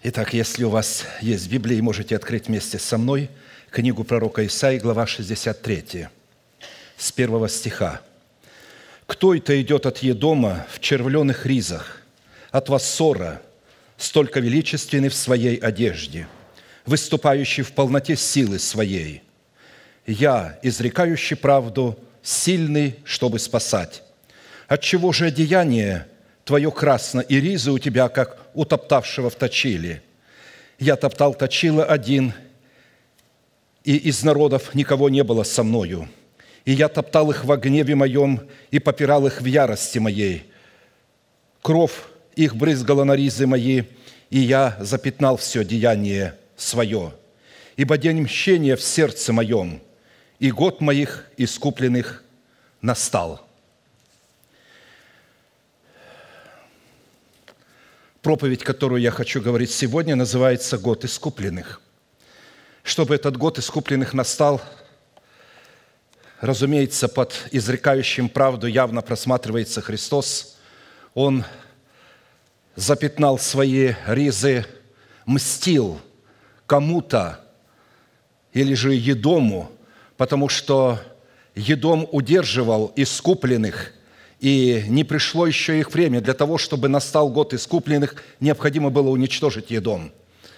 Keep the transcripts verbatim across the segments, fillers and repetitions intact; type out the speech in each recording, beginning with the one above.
Итак, если у вас есть Библия, можете открыть вместе со мной книгу пророка Исаии, глава шестьдесят три, с первого стиха. «Кто это идет от Едома в червленых ризах, от Вассора, столько величественный в своей одежде, выступающий в полноте силы своей? Я, изрекающий правду, сильный, чтобы спасать. Отчего же одеяние твое красно, и ризы у тебя, как у топтавшего в точиле? Я топтал точило один, и из народов никого не было со мною. И я топтал их во гневе моем, и попирал их в ярости моей. Кровь их брызгала на ризы мои, и я запятнал все деяние свое. Ибо день мщения в сердце моем, и год моих искупленных настал». Проповедь, которую я хочу говорить сегодня, называется «Год искупленных». Чтобы этот год искупленных настал, разумеется, под изрекающим правду явно просматривается Христос. Он запятнал свои ризы, мстил кому-то или же Едому, потому что Едом удерживал искупленных, и не пришло еще их время. Для того, чтобы настал год искупленных, необходимо было уничтожить Едом.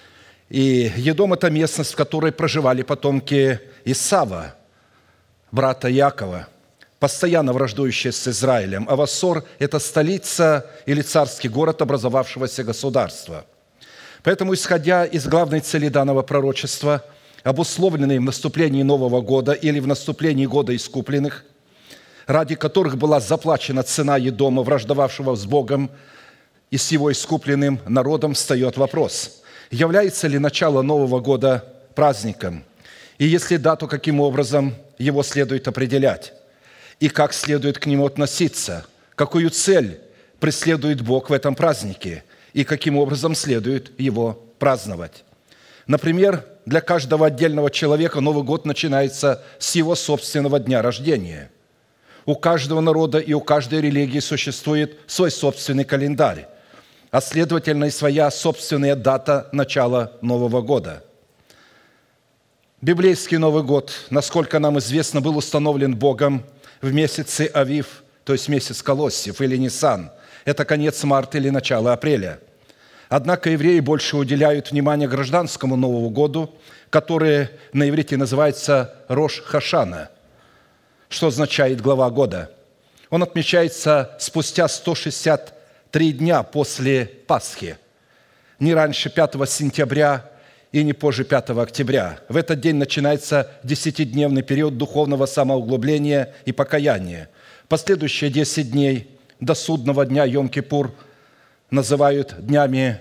И Едом – это местность, в которой проживали потомки Исава, брата Иакова, постоянно враждующие с Израилем. А Вассор – это столица или царский город образовавшегося государства. Поэтому, исходя из главной цели данного пророчества, обусловленной в наступлении Нового года или в наступлении года искупленных, ради которых была заплачена цена Едома, враждовавшего с Богом и с его искупленным народом, встает вопрос: является ли начало Нового года праздником? И если да, то каким образом его следует определять? И как следует к нему относиться? Какую цель преследует Бог в этом празднике? И каким образом следует его праздновать? Например, для каждого отдельного человека Новый год начинается с его собственного дня рождения. У каждого народа и у каждой религии существует свой собственный календарь, а следовательно и своя собственная дата начала Нового года. Библейский Новый год, насколько нам известно, был установлен Богом в месяце Авив, то есть месяц Колоссев или Нисан. Это конец марта или начало апреля. Однако евреи больше уделяют внимание гражданскому Новому году, который на иврите называется Рош Хашана, что означает «глава года». Он отмечается спустя сто шестьдесят три дня после Пасхи, не раньше пятого сентября и не позже пятого октября. В этот день начинается десятидневный период духовного самоуглубления и покаяния. Последующие десять дней до судного дня Йом-Кипур называют днями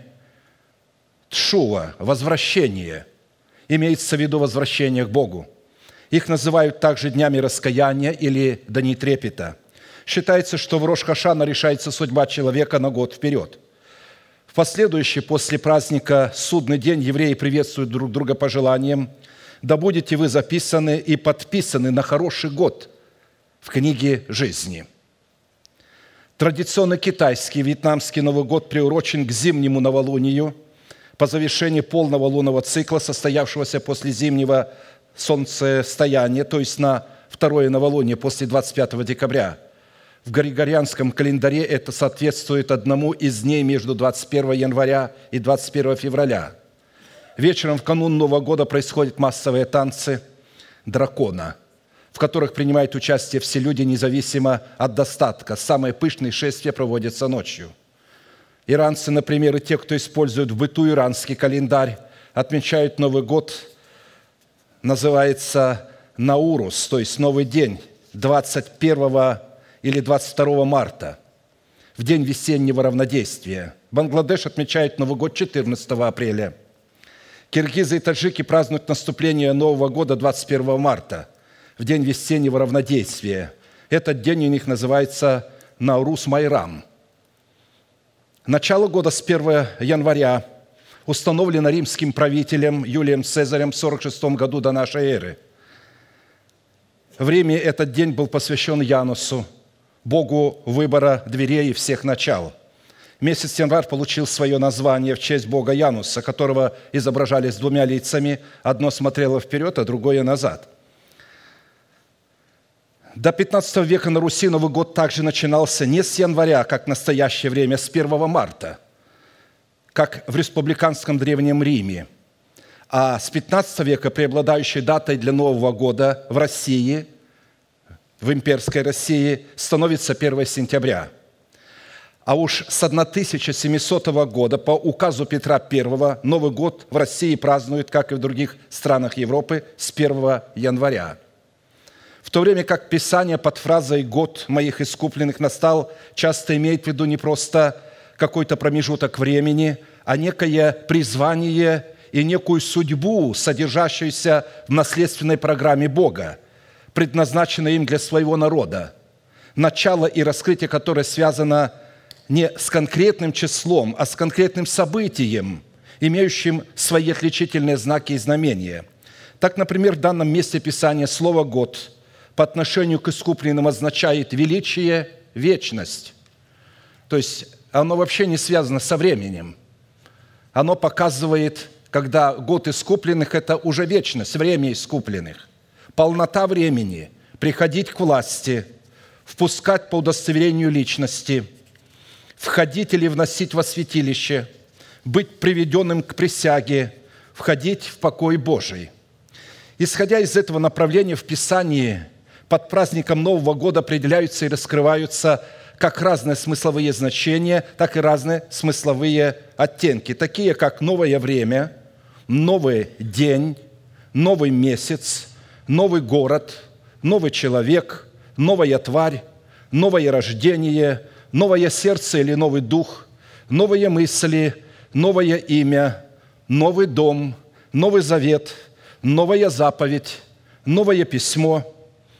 Тшува, возвращение. Имеется в виду возвращение к Богу. Их называют также днями раскаяния или дни трепета. Считается, что в Рош Хашана решается судьба человека на год вперед. В последующий после праздника судный день евреи приветствуют друг друга пожеланием: «Да будете вы записаны и подписаны на хороший год в книге жизни». Традиционный китайский вьетнамский Новый год приурочен к зимнему новолунию по завершении полного лунного цикла, состоявшегося после зимнего солнцестояния, то есть на второе новолуние после двадцать пятого декабря. В григорианском календаре это соответствует одному из дней между двадцать первого января и двадцать первого февраля. Вечером в канун Нового года происходят массовые танцы дракона, в которых принимают участие все люди, независимо от достатка. Самые пышные шествия проводятся ночью. Иранцы, например, и те, кто использует в быту иранский календарь, отмечают Новый год, называется Наурус, то есть Новый день, двадцать первого или двадцать второго марта, в день весеннего равнодействия. Бангладеш отмечает Новый год четырнадцатого апреля. Киргизы и таджики празднуют наступление Нового года двадцать первого марта, в день весеннего равнодействия. Этот день у них называется Наурус-Майрам. Начало года с первого января установлено римским правителем Юлием Цезарем в сорок шестом году до нашей эры. В Риме этот день был посвящен Янусу, богу выбора дверей и всех начал. Месяц январь получил свое название в честь бога Януса, которого изображали с двумя лицами. Одно смотрело вперед, а другое назад. До пятнадцатого века на Руси Новый год также начинался не с января, как в настоящее время, с первого марта, как в республиканском Древнем Риме, а с пятнадцатого века преобладающей датой для Нового года в России, в имперской России, становится первое сентября. А уж с тысяча семисотого года по указу Петра Первого Новый год в России празднуют, как и в других странах Европы, с первого января. В то время как Писание под фразой «год моих искупленных настал» часто имеет в виду не просто какой-то промежуток времени, а некое призвание и некую судьбу, содержащуюся в наследственной программе Бога, предназначенной им для своего народа, начало и раскрытие которое связано не с конкретным числом, а с конкретным событием, имеющим свои отличительные знаки и знамения. Так, например, в данном месте Писания слово «год» по отношению к искупленным означает величие, вечность. То есть оно вообще не связано со временем. Оно показывает, когда год искупленных – это уже вечность, время искупленных. Полнота времени, приходить к власти, впускать по удостоверению личности, входить или вносить во святилище, быть приведенным к присяге, входить в покой Божий. Исходя из этого направления в Писании под праздником Нового года определяются и раскрываются как разные смысловые значения, так и разные смысловые оттенки, такие как новое время, новый день, новый месяц, новый город, новый человек, новая тварь, новое рождение, новое сердце или новый дух, новые мысли, новое имя, новый дом, новый завет, новая заповедь, новое письмо,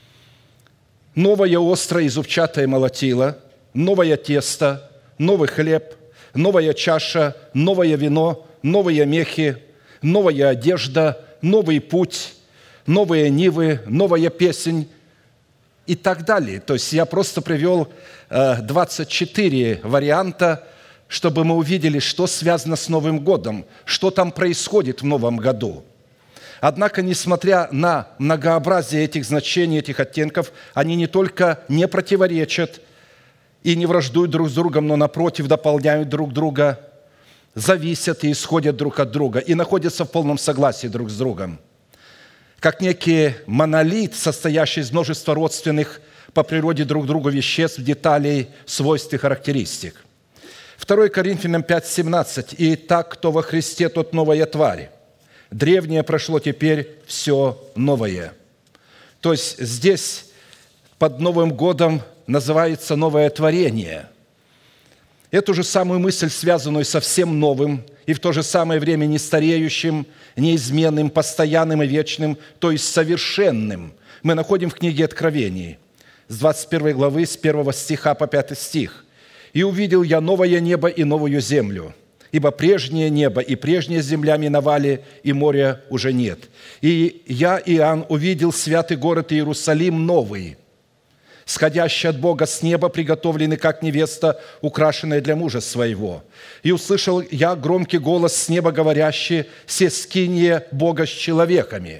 новое острое и зубчатое молотило, новое тесто, новый хлеб, новая чаша, новое вино, новые мехи, новая одежда, новый путь, новые нивы, новая песнь и так далее. То есть я просто привел двадцать четыре варианта, чтобы мы увидели, что связано с Новым годом, что там происходит в Новом году. Однако, несмотря на многообразие этих значений, этих оттенков, они не только не противоречат и не враждуют друг с другом, но, напротив, дополняют друг друга, зависят и исходят друг от друга и находятся в полном согласии друг с другом. Как некий монолит, состоящий из множества родственных по природе друг другу веществ, деталей, свойств и характеристик. второе Коринфянам пять семнадцать. «Итак, кто во Христе, тот новая тварь. Древнее прошло, теперь все новое». То есть здесь под Новым годом называется новое творение. Эту же самую мысль, связанную со всем новым и в то же самое время не стареющим, неизменным, постоянным и вечным, то есть совершенным, мы находим в книге Откровений, с двадцать первой главы, с первого стиха по пятый стих. «И увидел я новое небо и новую землю, ибо прежнее небо и прежняя земля миновали, и моря уже нет. И я, Иоанн, увидел святый город Иерусалим новый, сходящий от Бога с неба, приготовленный, как невеста, украшенная для мужа своего. И услышал я громкий голос с неба, говорящий: се скинье Бога с человеками.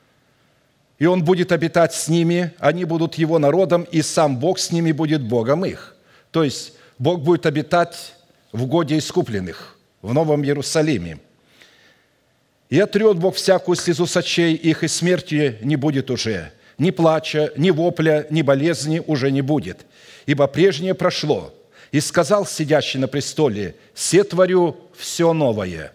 И Он будет обитать с ними, они будут Его народом, и сам Бог с ними будет Богом их». То есть Бог будет обитать в годе искупленных, в Новом Иерусалиме. «И отрет Бог всякую слезу с очей их, и смерти не будет уже. Ни плача, ни вопля, ни болезни уже не будет. Ибо прежнее прошло. И сказал сидящий на престоле: се творю все новое.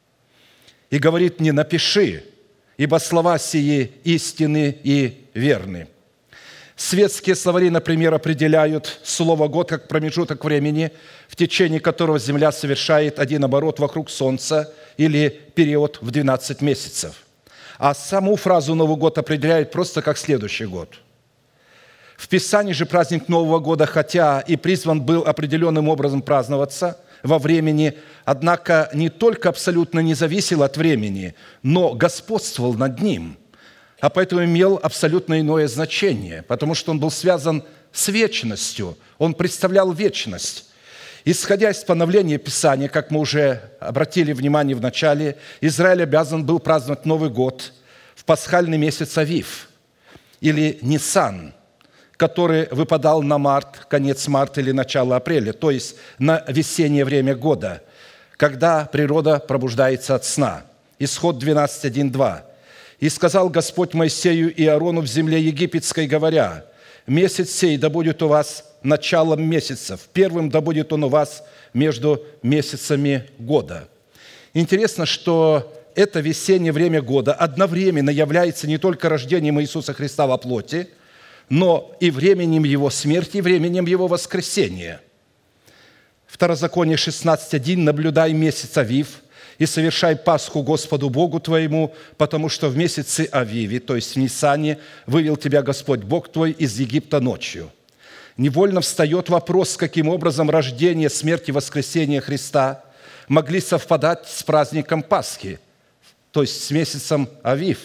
И говорит мне: напиши, ибо слова сии истинны и верны». Светские словари, например, определяют слово «год» как промежуток времени, в течение которого Земля совершает один оборот вокруг Солнца или период в двенадцать месяцев. А саму фразу «Новый год» определяют просто как следующий год. В Писании же праздник Нового года, хотя и призван был определенным образом праздноваться во времени, однако не только абсолютно не зависел от времени, но господствовал над ним, а поэтому имел абсолютно иное значение, потому что он был связан с вечностью, он представлял вечность. Исходя из постановления Писания, как мы уже обратили внимание в начале, Израиль обязан был праздновать Новый год в пасхальный месяц Авив, или Нисан, который выпадал на март, конец марта или начало апреля, то есть на весеннее время года, когда природа пробуждается от сна. Исход двенадцать, один, два. «И сказал Господь Моисею и Аарону в земле египетской, говоря: месяц сей да будет у вас началом месяцев, первым да будет он у вас между месяцами года». Интересно, что это весеннее время года одновременно является не только рождением Иисуса Христа во плоти, но и временем Его смерти, и временем Его воскресения. Второзаконие шестнадцать, один. «Наблюдай месяц Авив, и совершай Пасху Господу Богу твоему, потому что в месяце Авиве, то есть в Нисане, вывел тебя Господь Бог твой из Египта ночью». Невольно встает вопрос, каким образом рождение, смерть и воскресение Христа могли совпадать с праздником Пасхи, то есть с месяцем Авив.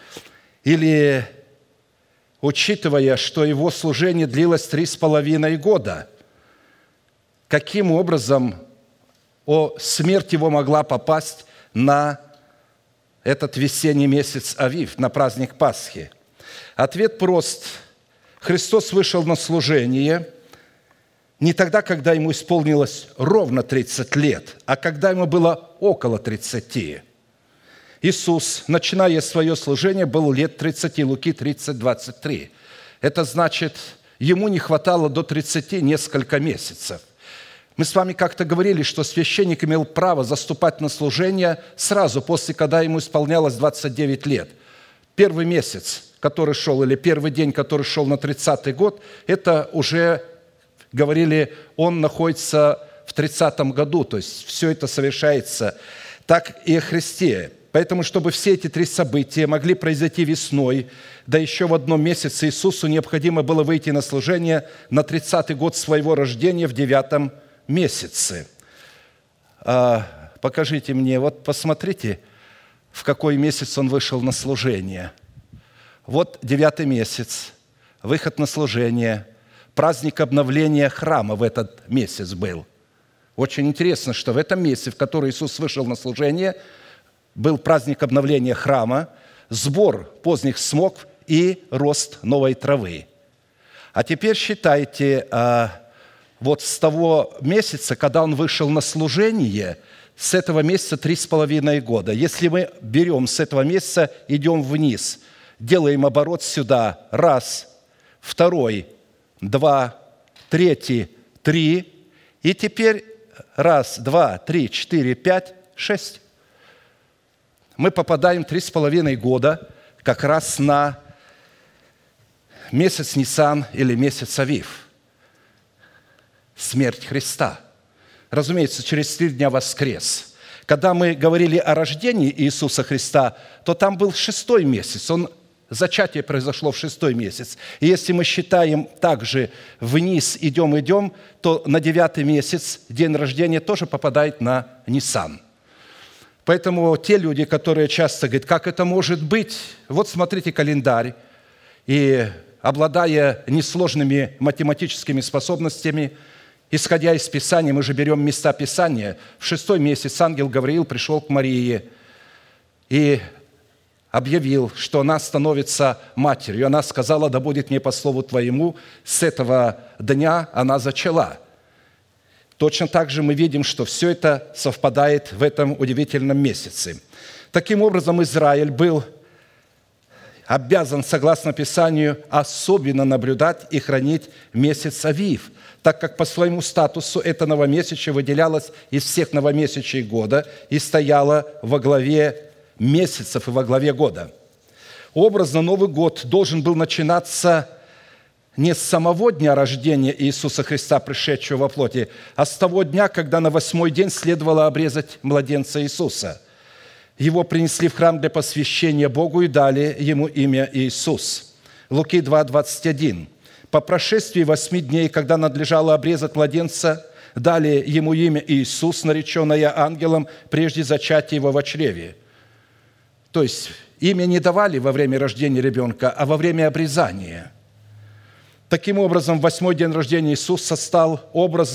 Или, учитывая, что его служение длилось три с половиной года, каким образом о, смерть его могла попасть на этот весенний месяц Авив, на праздник Пасхи? Ответ прост. Христос вышел на служение не тогда, когда ему исполнилось ровно тридцать лет, а когда ему было около тридцати. Иисус, начиная свое служение, был лет тридцати, Луки тридцать, двадцать три. Это значит, ему не хватало до тридцати несколько месяцев. Мы с вами как-то говорили, что священник имел право заступать на служение сразу после, когда ему исполнялось двадцать девять лет. Первый месяц, который шел, или первый день, который шел на тридцатый год, это уже, говорили, он находится в тридцатом году, то есть все это совершается. Так и о Христе. Поэтому, чтобы все эти три события могли произойти весной, да еще в одном месяце, Иисусу необходимо было выйти на служение на тридцатый год своего рождения в девятом месяце. А, покажите мне, вот посмотрите, в какой месяц он вышел на служение. Вот девятый месяц, выход на служение, праздник обновления храма в этот месяц был. Очень интересно, что в этом месяце, в который Иисус вышел на служение, был праздник обновления храма, сбор поздних смокв и рост новой травы. А теперь считайте, вот с того месяца, когда он вышел на служение, с этого месяца три с половиной года. Если мы берем с этого месяца, идем вниз, делаем оборот сюда, раз, второй, два, третий, три, и теперь раз, два, три, четыре, пять, шесть. Мы попадаем три с половиной года как раз на месяц Нисан или месяц Авив. Смерть Христа. Разумеется, через три дня воскрес. Когда мы говорили о рождении Иисуса Христа, то там был шестой месяц. Он, зачатие произошло в шестой месяц. И если мы считаем также вниз, идем, идем, то на девятый месяц, день рождения, тоже попадает на Нисан. Поэтому те люди, которые часто говорят, как это может быть? Вот смотрите календарь. И обладая несложными математическими способностями, исходя из Писания, мы же берем места Писания, в шестой месяц ангел Гавриил пришел к Марии и объявил, что она становится матерью. Она сказала, да будет мне по слову твоему. С этого дня она зачала. Точно так же мы видим, что все это совпадает в этом удивительном месяце. Таким образом, Израиль был обязан, согласно Писанию, особенно наблюдать и хранить месяц Авив, так как по своему статусу это новомесячие выделялось из всех новомесячий года и стояло во главе месяцев и во главе года. Образно Новый год должен был начинаться не с самого дня рождения Иисуса Христа, пришедшего во плоти, а с того дня, когда на восьмой день следовало обрезать младенца Иисуса. Его принесли в храм для посвящения Богу и дали ему имя Иисус. Луки два, двадцать один. По прошествии восьми дней, когда надлежало обрезать младенца, дали ему имя Иисус, нареченное ангелом прежде зачатия его во чреве. То есть имя не давали во время рождения ребенка, а во время обрезания. Таким образом, восьмой день рождения Иисуса стал образно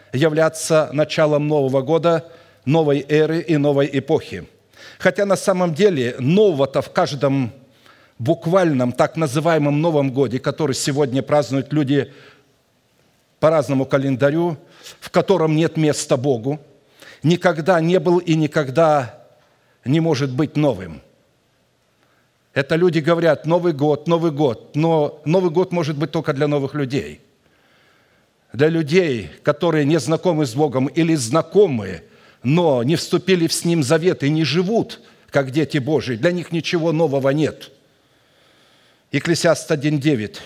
являться началом Нового года, новой эры и новой эпохи. Хотя на самом деле нового-то в каждом буквальном так называемом Новом годе, который сегодня празднуют люди по разному календарю, в котором нет места Богу, никогда не был и никогда не может быть новым. Это люди говорят: Новый год, Новый год, но Новый год может быть только для новых людей. Для людей, которые не знакомы с Богом или знакомы, но не вступили с Ним в завет и не живут, как дети Божии, для них ничего нового нет. Екклесиаст один, девять.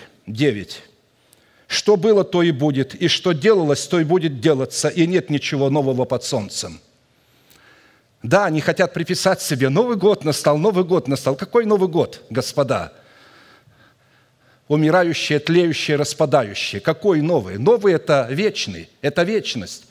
«Что было, то и будет, и что делалось, то и будет делаться, и нет ничего нового под солнцем». Да, они хотят приписать себе: Новый год настал, Новый год настал. Какой Новый год, господа? Умирающие, тлеющие, распадающие. Какой новый? Новый – это вечный, это вечность.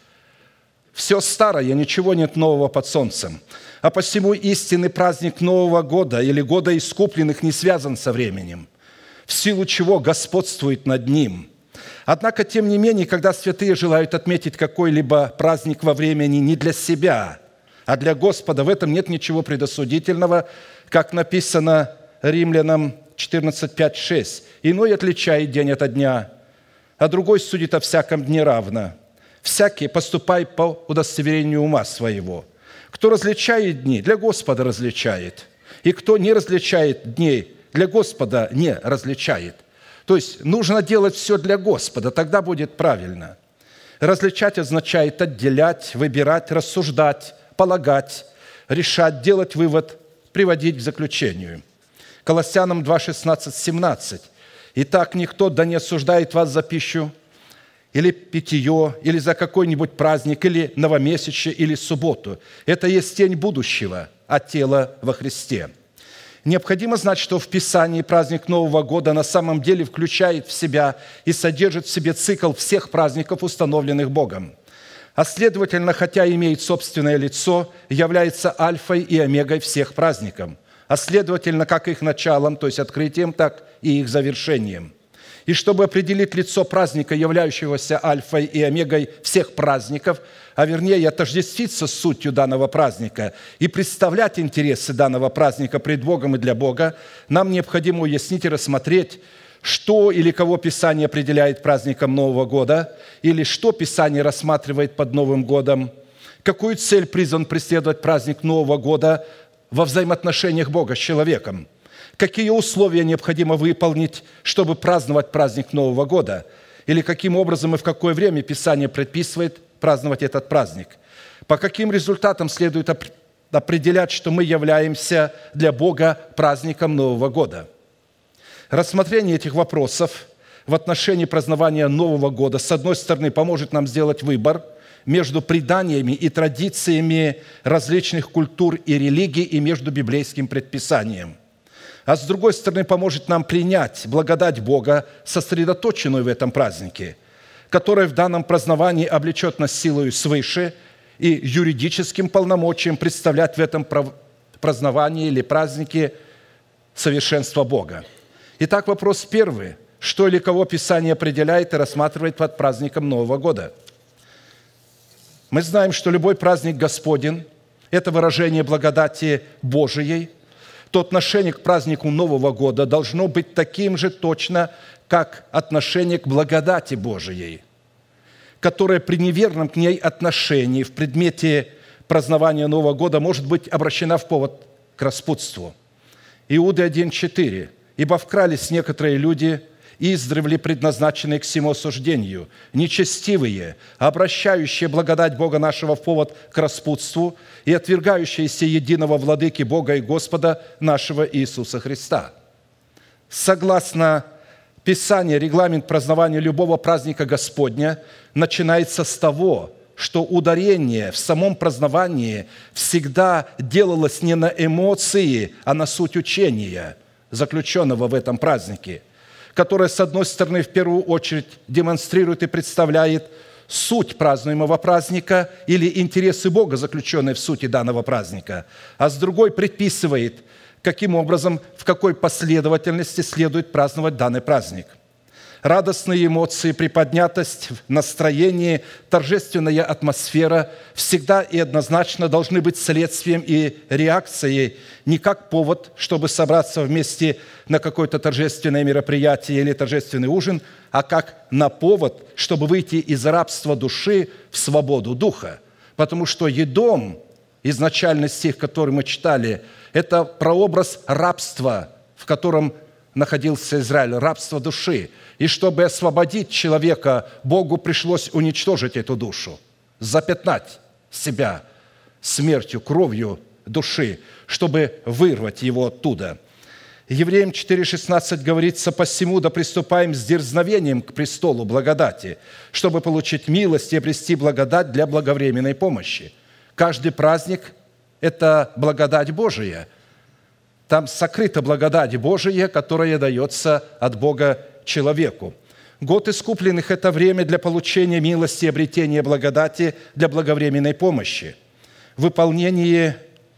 Все старое, ничего нет нового под солнцем. А посему истинный праздник Нового года или года искупленных не связан со временем, в силу чего господствует над ним. Однако, тем не менее, когда святые желают отметить какой-либо праздник во времени не для себя, а для Господа, в этом нет ничего предосудительного, как написано Римлянам четырнадцать, пять, шесть. «Иной отличает день ото дня, а другой судит о всяком дне равно. Всякий поступай по удостоверению ума своего. Кто различает дни, для Господа различает, и кто не различает дней, для Господа не различает». То есть нужно делать все для Господа, тогда будет правильно. Различать означает отделять, выбирать, рассуждать, полагать, решать, делать вывод, приводить к заключению. Колоссянам два, шестнадцать, семнадцать. «Итак, никто да не осуждает вас за пищу, или питье, или за какой-нибудь праздник, или новомесячие, или субботу. Это есть тень будущего, а тело во Христе». Необходимо знать, что в Писании праздник Нового года на самом деле включает в себя и содержит в себе цикл всех праздников, установленных Богом. А следовательно, хотя имеет собственное лицо, является альфой и омегой всех праздников. А следовательно, как их началом, то есть открытием, так и их завершением. И чтобы определить лицо праздника, являющегося альфой и омегой всех праздников, а вернее отождествиться с сутью данного праздника и представлять интересы данного праздника пред Богом и для Бога, нам необходимо уяснить и рассмотреть, что или кого Писание определяет праздником Нового года, или что Писание рассматривает под Новым годом, какую цель призван преследовать праздник Нового года во взаимоотношениях Бога с человеком, какие условия необходимо выполнить, чтобы праздновать праздник Нового года, или каким образом и в какое время Писание предписывает праздновать этот праздник, по каким результатам следует определять, что мы являемся для Бога праздником Нового года. Рассмотрение этих вопросов в отношении празднования Нового года, с одной стороны, поможет нам сделать выбор между преданиями и традициями различных культур и религий и между библейским предписанием. А с другой стороны, поможет нам принять благодать Бога, сосредоточенную в этом празднике, которая в данном праздновании облечет нас силою свыше и юридическим полномочием представлять в этом праздновании или празднике совершенство Бога. Итак, вопрос первый. Что или кого Писание определяет и рассматривает под праздником Нового года? Мы знаем, что любой праздник Господень – это выражение благодати Божией, то отношение к празднику Нового года должно быть таким же точно, как отношение к благодати Божией, которое при неверном к ней отношении в предмете празднования Нового года может быть обращена в повод к распутству. Иуды один, четыре. «Ибо вкрались некоторые люди, издревле предназначенные к сему осуждению, нечестивые, обращающие благодать Бога нашего в повод к распутству и отвергающиеся единого владыки Бога и Господа нашего Иисуса Христа». Согласно Писанию, регламент празднования любого праздника Господня начинается с того, что ударение в самом праздновании всегда делалось не на эмоции, а на суть учения, заключенного в этом празднике, которое, с одной стороны, в первую очередь демонстрирует и представляет суть празднуемого праздника или интересы Бога, заключенные в сути данного праздника, а с другой предписывает, каким образом, в какой последовательности следует праздновать данный праздник. Радостные эмоции, приподнятость в настроении, торжественная атмосфера всегда и однозначно должны быть следствием и реакцией, не как повод, чтобы собраться вместе на какое-то торжественное мероприятие или торжественный ужин, а как на повод, чтобы выйти из рабства души в свободу духа. Потому что Едом, изначальный стих, который мы читали, это прообраз рабства, в котором находился Израиль, рабство души. И чтобы освободить человека, Богу пришлось уничтожить эту душу, запятнать себя смертью, кровью души, чтобы вырвать его оттуда. Евреям четыре шестнадцать говорится: «Посему да приступаем с дерзновением к престолу благодати, чтобы получить милость и обрести благодать для благовременной помощи». Каждый праздник – это благодать Божия. Там сокрыта благодать Божия, которая дается от Бога человеку. Год искупленных – это время для получения милости и обретения благодати для благовременной помощи. Выполнение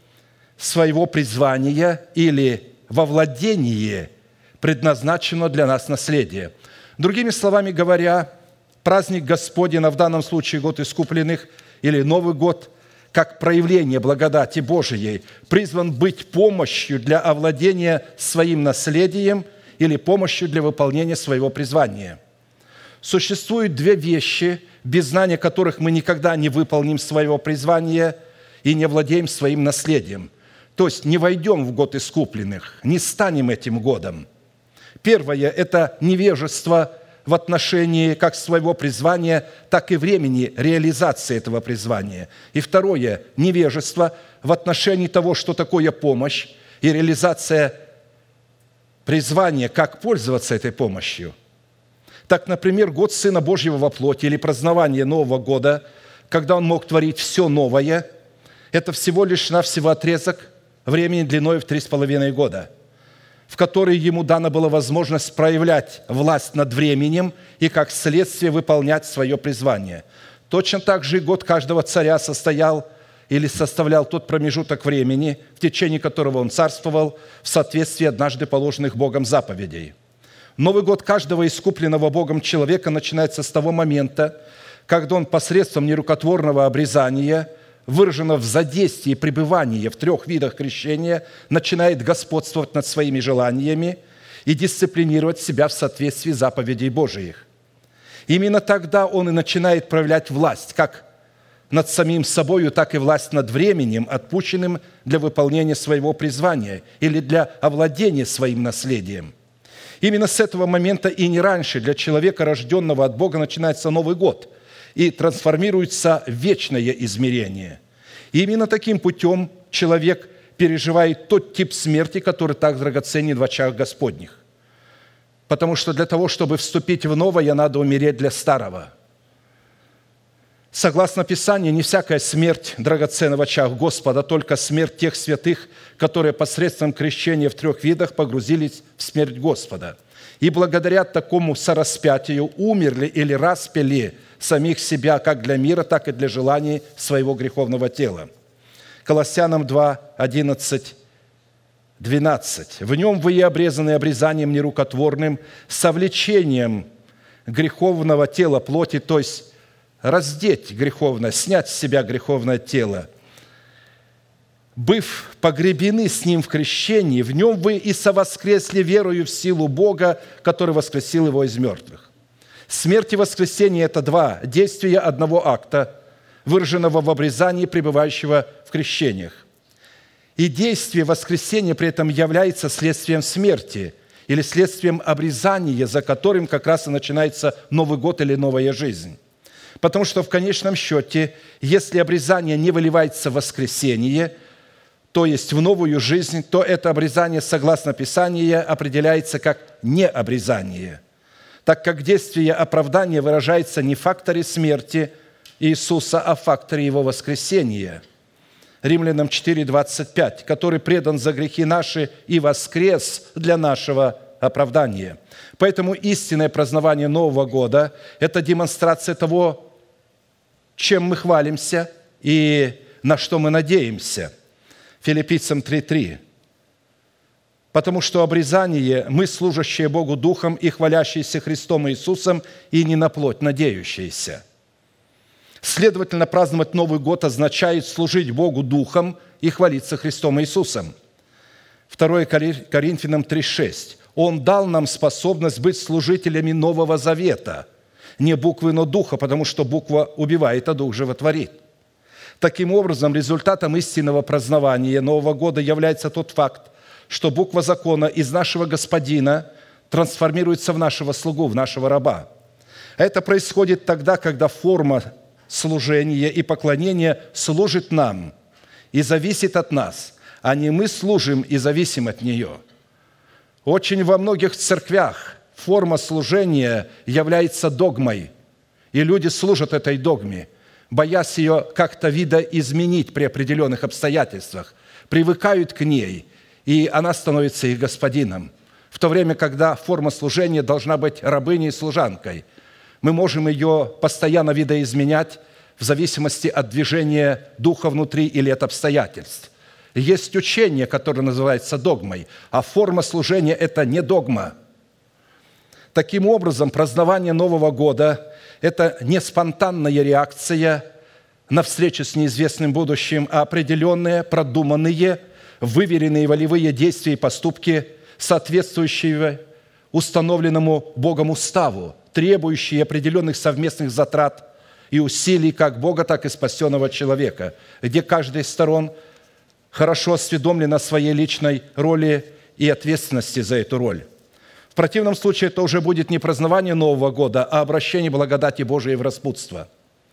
своего призвания или во владении предназначено для нас наследие. Другими словами говоря, праздник Господень, а в данном случае год искупленных или Новый год, как проявление благодати Божией, призван быть помощью для овладения своим наследием или помощью для выполнения своего призвания. Существуют две вещи, без знания которых мы никогда не выполним своего призвания и не владеем своим наследием. То есть не войдем в год искупленных, не станем этим годом. Первое – это невежество в отношении как своего призвания, так и времени реализации этого призвания. И второе – невежество в отношении того, что такое помощь и реализация призвания, как пользоваться этой помощью. Так, например, год Сына Божьего во плоти или празднование Нового года, когда Он мог творить все новое, это всего лишь навсего отрезок времени длиной в три с половиной года, в который Ему дана была возможность проявлять власть над временем и, как следствие, выполнять свое призвание. Точно так же и год каждого царя состоял или составлял тот промежуток времени, в течение которого он царствовал в соответствии однажды положенных Богом заповедей. Новый год каждого искупленного Богом человека начинается с того момента, когда он посредством нерукотворного обрезания, выраженного в задействии и пребывании в трех видах крещения, начинает господствовать над своими желаниями и дисциплинировать себя в соответствии заповедей Божиих. Именно тогда он и начинает проявлять власть, как над самим собою, так и власть над временем, отпущенным для выполнения своего призвания или для овладения своим наследием. Именно с этого момента и не раньше для человека, рожденного от Бога, начинается Новый год и трансформируется в вечное измерение. И именно таким путем человек переживает тот тип смерти, который так драгоценен в очах Господних. Потому что для того, чтобы вступить в новое, надо умереть для старого. Согласно Писанию, не всякая смерть драгоценна в очах Господа, только смерть тех святых, которые посредством крещения в трех видах погрузились в смерть Господа. И благодаря такому сораспятию умерли или распяли самих себя как для мира, так и для желаний своего греховного тела. Колоссянам два, одиннадцать, двенадцать. «В нем вы и обрезаны обрезанием нерукотворным, совлечением греховного тела плоти», то есть раздеть греховное, снять с себя греховное тело, «быв погребены с Ним в крещении, в Нем вы и совоскресли верою в силу Бога, который воскресил Его из мертвых». Смерть и воскресение – это два действия одного акта, выраженного в обрезании, пребывающего в крещениях. И действие воскресения при этом является следствием смерти или следствием обрезания, за которым как раз и начинается Новый год или новая жизнь. Потому что в конечном счете, если обрезание не выливается в воскресение, то есть в новую жизнь, то это обрезание, согласно Писанию, определяется как необрезание, так как действие оправдания выражается не в факторе смерти Иисуса, а в факторе Его воскресения. Римлянам четыре, двадцать пять, который предан за грехи наши и воскрес для нашего оправдания. Поэтому истинное празднование Нового года – это демонстрация того, чем мы хвалимся и на что мы надеемся. Филиппийцам три, три. Потому что обрезание мы, служащие Богу Духом и хвалящиеся Христом Иисусом, и не на плоть надеющиеся. Следовательно, праздновать Новый год означает служить Богу Духом и хвалиться Христом Иисусом. второе Коринфянам три шесть. Он дал нам способность быть служителями Нового Завета. Не буквы, но Духа, потому что буква убивает, а Дух животворит. Таким образом, результатом истинного празднования Нового года является тот факт, что буква закона из нашего Господина трансформируется в нашего слугу, в нашего раба. Это происходит тогда, когда форма служения и поклонения служит нам и зависит от нас, а не мы служим и зависим от нее. Очень во многих церквях форма служения является догмой, и люди служат этой догме, боясь ее как-то видоизменить при определенных обстоятельствах, привыкают к ней, и она становится их господином. В то время, когда форма служения должна быть рабыней и служанкой, мы можем ее постоянно видоизменять в зависимости от движения духа внутри или от обстоятельств. Есть учение, которое называется догмой, а форма служения – это не догма. Таким образом, празднование Нового года – это не спонтанная реакция на встречу с неизвестным будущим, а определенные, продуманные, выверенные волевые действия и поступки, соответствующие установленному Богом уставу, требующие определенных совместных затрат и усилий как Бога, так и спасенного человека, где каждая из сторон хорошо осведомлена о своей личной роли и ответственности за эту роль. В противном случае это уже будет не празднование Нового года, а обращение благодати Божией в распутство.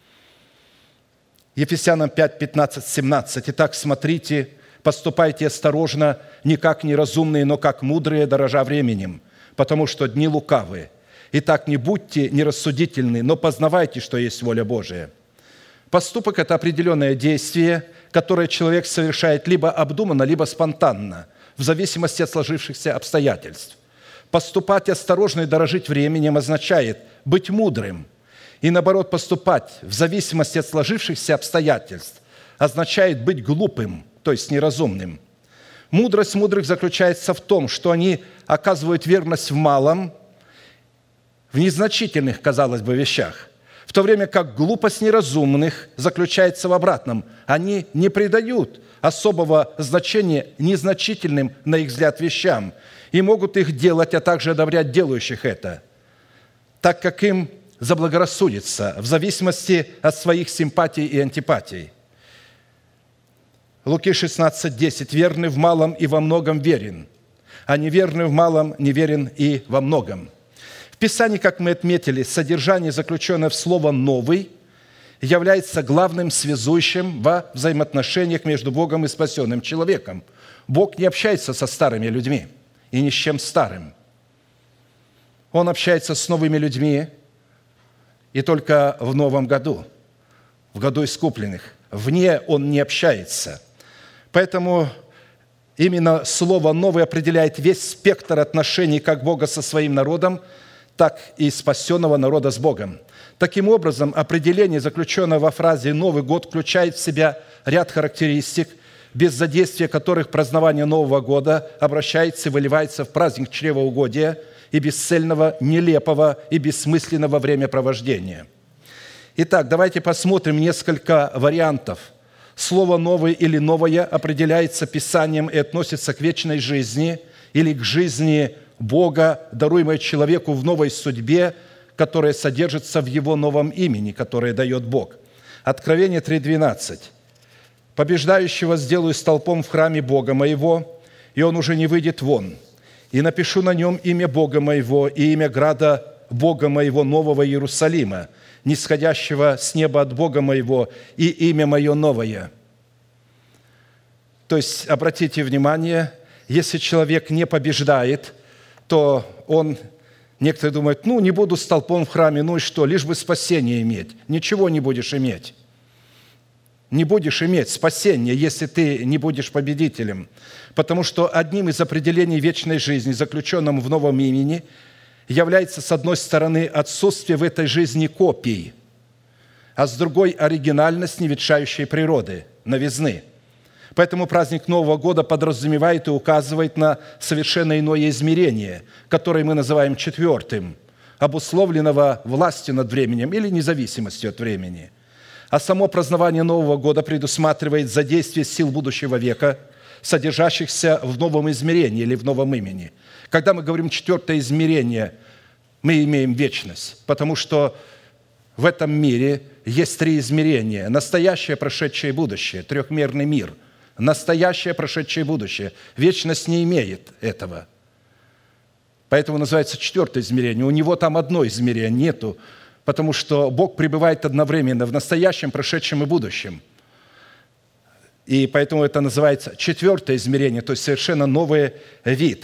Ефесянам пять, пятнадцать, семнадцать. «Итак, смотрите, поступайте осторожно, не как неразумные, но как мудрые, дорожа временем, потому что дни лукавы. Итак, не будьте нерассудительны, но познавайте, что есть воля Божия». Поступок – это определенное действие, которое человек совершает либо обдуманно, либо спонтанно, в зависимости от сложившихся обстоятельств. Поступать осторожно и дорожить временем означает быть мудрым. И наоборот, поступать в зависимости от сложившихся обстоятельств означает быть глупым, то есть неразумным. Мудрость мудрых заключается в том, что они оказывают верность в малом, в незначительных, казалось бы, вещах, в то время как глупость неразумных заключается в обратном. Они не придают особого значения незначительным, на их взгляд, вещам и могут их делать, а также одобрять делающих это, так как им заблагорассудится, в зависимости от своих симпатий и антипатий. Луки шестнадцать, десять. «Верный в малом и во многом верен, а неверный в малом неверен и во многом». В Писании, как мы отметили, содержание, заключенное в слово «новый», является главным связующим во взаимоотношениях между Богом и спасенным человеком. Бог не общается со старыми людьми и ни с чем старым. Он общается с новыми людьми и только в новом году, в году искупленных. Вне Он не общается. Поэтому именно слово «новый» определяет весь спектр отношений как Бога со своим народом, так и спасенного народа с Богом. Таким образом, определение, заключенное во фразе «Новый год», включает в себя ряд характеристик, без задействия которых празднование Нового года обращается и выливается в праздник чревоугодия и бесцельного, нелепого и бессмысленного времяпровождения. Итак, давайте посмотрим несколько вариантов. Слово «новый» или «новое» определяется Писанием и относится к вечной жизни или к жизни Бога, даруемой человеку в новой судьбе, которая содержится в Его новом имени, которое дает Бог. Откровение три двенадцать. «Побеждающего сделаю столпом в храме Бога моего, и он уже не выйдет вон. И напишу на нем имя Бога моего и имя града Бога моего, Нового Иерусалима, нисходящего с неба от Бога моего, и имя мое новое». То есть, обратите внимание, если человек не побеждает, то он, некоторые думают, ну, не буду столпом в храме, ну и что, лишь бы спасение иметь. Ничего не будешь иметь. Не будешь иметь спасения, если ты не будешь победителем. Потому что одним из определений вечной жизни, заключенным в новом имени, является, с одной стороны, отсутствие в этой жизни копий, а с другой – оригинальность неветшающей природы, новизны. Поэтому праздник Нового года подразумевает и указывает на совершенно иное измерение, которое мы называем четвертым, обусловленного властью над временем или независимостью от времени. А само празднование Нового года предусматривает задействие сил будущего века, содержащихся в новом измерении или в новом имени. Когда мы говорим «четвертое измерение», мы имеем вечность, потому что в этом мире есть три измерения – настоящее, прошедшее и будущее, трехмерный мир. Настоящее, прошедшее и будущее. Вечность не имеет этого. Поэтому называется четвертое измерение. У него там одно измерение нету, потому что Бог пребывает одновременно в настоящем, прошедшем и будущем. И поэтому это называется четвертое измерение, то есть совершенно новый вид.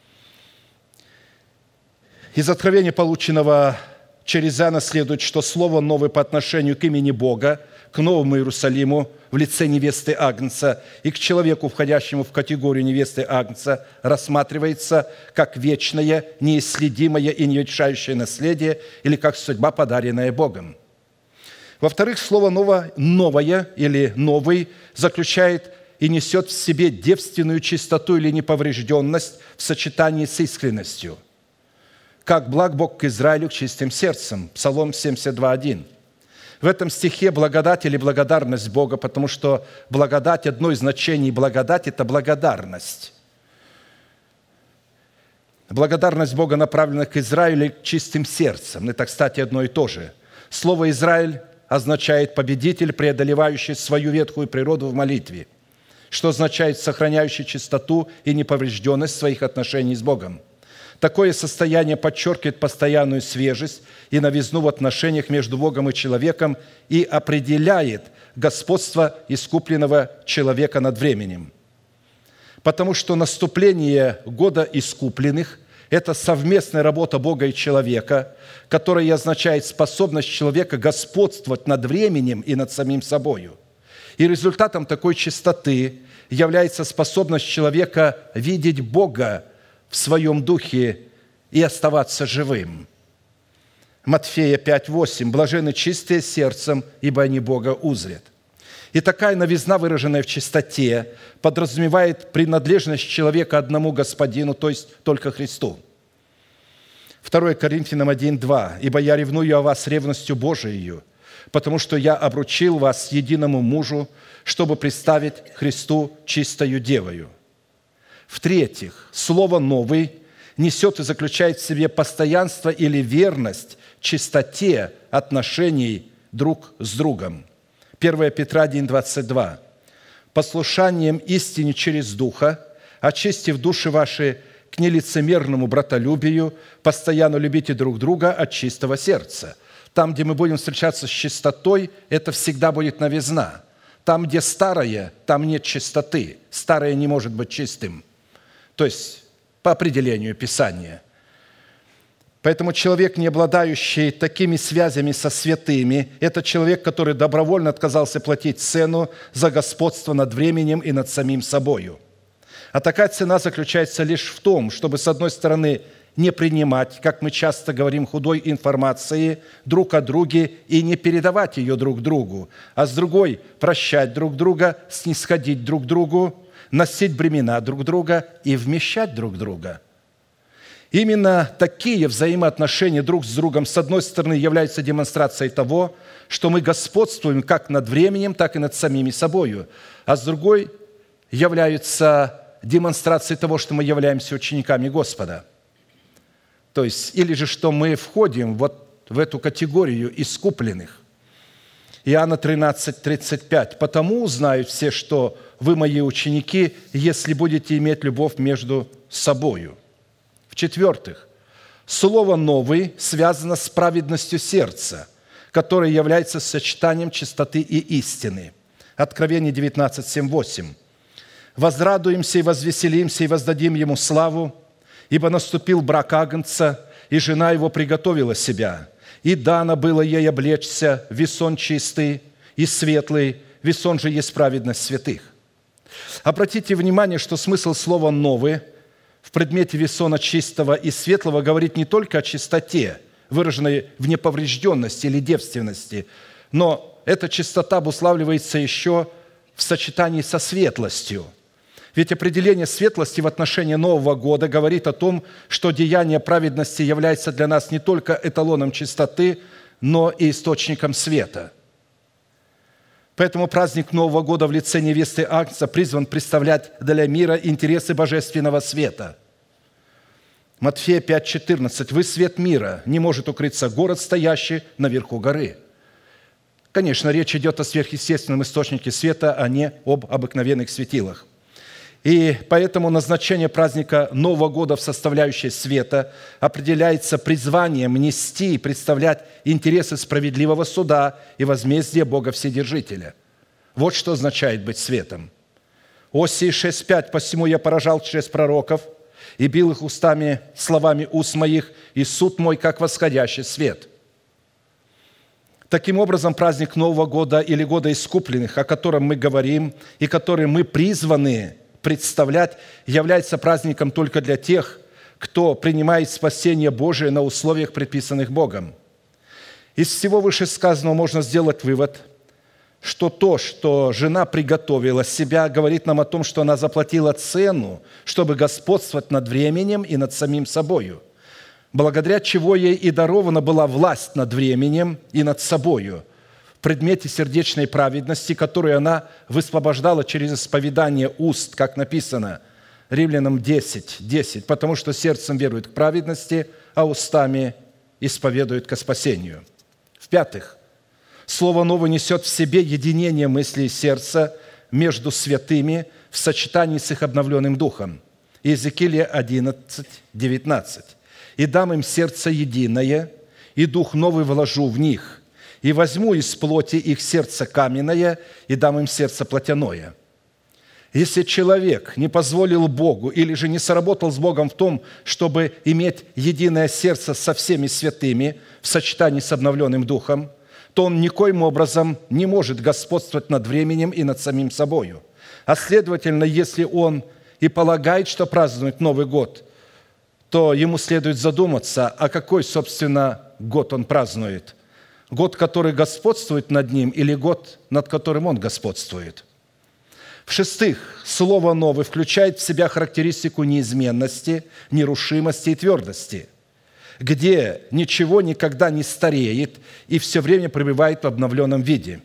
Из откровения, полученного через Иоанна, следует, что слово «новый» по отношению к имени Бога, к Новому Иерусалиму в лице невесты Агнца и к человеку, входящему в категорию невесты Агнца, рассматривается как вечное, неисследимое и нерешающее наследие или как судьба, подаренная Богом. Во-вторых, слово «новое» или «новый» заключает и несет в себе девственную чистоту или неповрежденность в сочетании с искренностью. «Как благ Бог к Израилю к чистым сердцем» Псалом семьдесят два один. В этом стихе благодать или благодарность Бога, потому что благодать, одно из значений благодать – это благодарность. Благодарность Бога направлена к Израилю к чистым сердцем. Это, кстати, одно и то же. Слово «Израиль» означает «победитель, преодолевающий свою ветхую природу в молитве», что означает «сохраняющий чистоту и неповрежденность своих отношений с Богом». Такое состояние подчеркивает постоянную свежесть и новизну в отношениях между Богом и человеком и определяет господство искупленного человека над временем. Потому что наступление года искупленных – это совместная работа Бога и человека, которая и означает способность человека господствовать над временем и над самим собою. И результатом такой чистоты является способность человека видеть Бога в своем духе и оставаться живым. Матфея пять восемь. «Блаженны чистые сердцем, ибо они Бога узрят». И такая новизна, выраженная в чистоте, подразумевает принадлежность человека одному Господину, то есть только Христу. второе Коринфянам один два. «Ибо я ревную о вас ревностью Божией, потому что я обручил вас единому мужу, чтобы представить Христу чистою девою». В-третьих, слово «новый» несет и заключает в себе постоянство или верность чистоте отношений друг с другом. первое Петра один двадцать два. «Послушанием истине через Духа, очистив души ваши к нелицемерному братолюбию, постоянно любите друг друга от чистого сердца». Там, где мы будем встречаться с чистотой, это всегда будет новизна. Там, где старое, там нет чистоты. Старое не может быть чистым. То есть, по определению Писания. Поэтому человек, не обладающий такими связями со святыми, это человек, который добровольно отказался платить цену за господство над временем и над самим собою. А такая цена заключается лишь в том, чтобы, с одной стороны, не принимать, как мы часто говорим, худой информации друг о друге и не передавать ее друг другу, а с другой – прощать друг друга, снисходить друг другу, носить бремена друг друга и вмещать друг друга. Именно такие взаимоотношения друг с другом, с одной стороны, являются демонстрацией того, что мы господствуем как над временем, так и над самими собою, а с другой являются демонстрацией того, что мы являемся учениками Господа. То есть, или же, что мы входим вот в эту категорию искупленных. Иоанна тринадцать тридцать пять. «Потому узнают все, что вы мои ученики, если будете иметь любовь между собою». В-четвертых, слово «новый» связано с праведностью сердца, которое является сочетанием чистоты и истины. Откровение девятнадцать семь восемь. «Возрадуемся и возвеселимся, и воздадим ему славу, ибо наступил брак Агнца, и жена его приготовила себя. И дано было ей облечься в весон чистый и светлый, весон же есть праведность святых». Обратите внимание, что смысл слова «новый» в предмете весона чистого и светлого говорит не только о чистоте, выраженной в неповрежденности или девственности, но эта чистота обуславливается еще в сочетании со светлостью. Ведь определение светлости в отношении Нового года говорит о том, что деяние праведности является для нас не только эталоном чистоты, но и источником света. Поэтому праздник Нового года в лице невесты Агнца призван представлять для мира интересы божественного света. Матфея пять четырнадцать. «Вы свет мира, не может укрыться город, стоящий наверху горы». Конечно, речь идет о сверхъестественном источнике света, а не об обыкновенных светилах. И поэтому назначение праздника Нового года в составляющей света определяется призванием нести и представлять интересы справедливого суда и возмездия Бога Вседержителя. Вот что означает быть светом. Осии шесть пять. «Посему я поражал через пророков и бил их устами словами уст моих, и суд мой, как восходящий свет». Таким образом, праздник Нового года или года искупленных, о котором мы говорим и который мы призваны представлять, является праздником только для тех, кто принимает спасение Божие на условиях, предписанных Богом. Из всего вышесказанного можно сделать вывод, что то, что жена приготовила себя, говорит нам о том, что она заплатила цену, чтобы господствовать над временем и над самим собою, благодаря чего ей и дарована была власть над временем и над собою, в предмете сердечной праведности, которую она высвобождала через исповедание уст, как написано Римлянам десять десять, потому что сердцем верует к праведности, а устами исповедует ко спасению. В-пятых, Слово Новое несет в себе единение мысли и сердца между святыми в сочетании с их обновленным духом. Иезекииля одиннадцать девятнадцать. «И дам им сердце единое, и дух новый вложу в них, и возьму из плоти их сердце каменное, и дам им сердце плотяное». Если человек не позволил Богу или же не соработал с Богом в том, чтобы иметь единое сердце со всеми святыми в сочетании с обновленным духом, то он никоим образом не может господствовать над временем и над самим собою. А следовательно, если он и полагает, что празднует Новый год, то ему следует задуматься, а какой, собственно, год он празднует. Год, который господствует над ним, или год, над которым он господствует. В-шестых, Слово Новое включает в себя характеристику неизменности, нерушимости и твердости, где ничего никогда не стареет и все время пребывает в обновленном виде.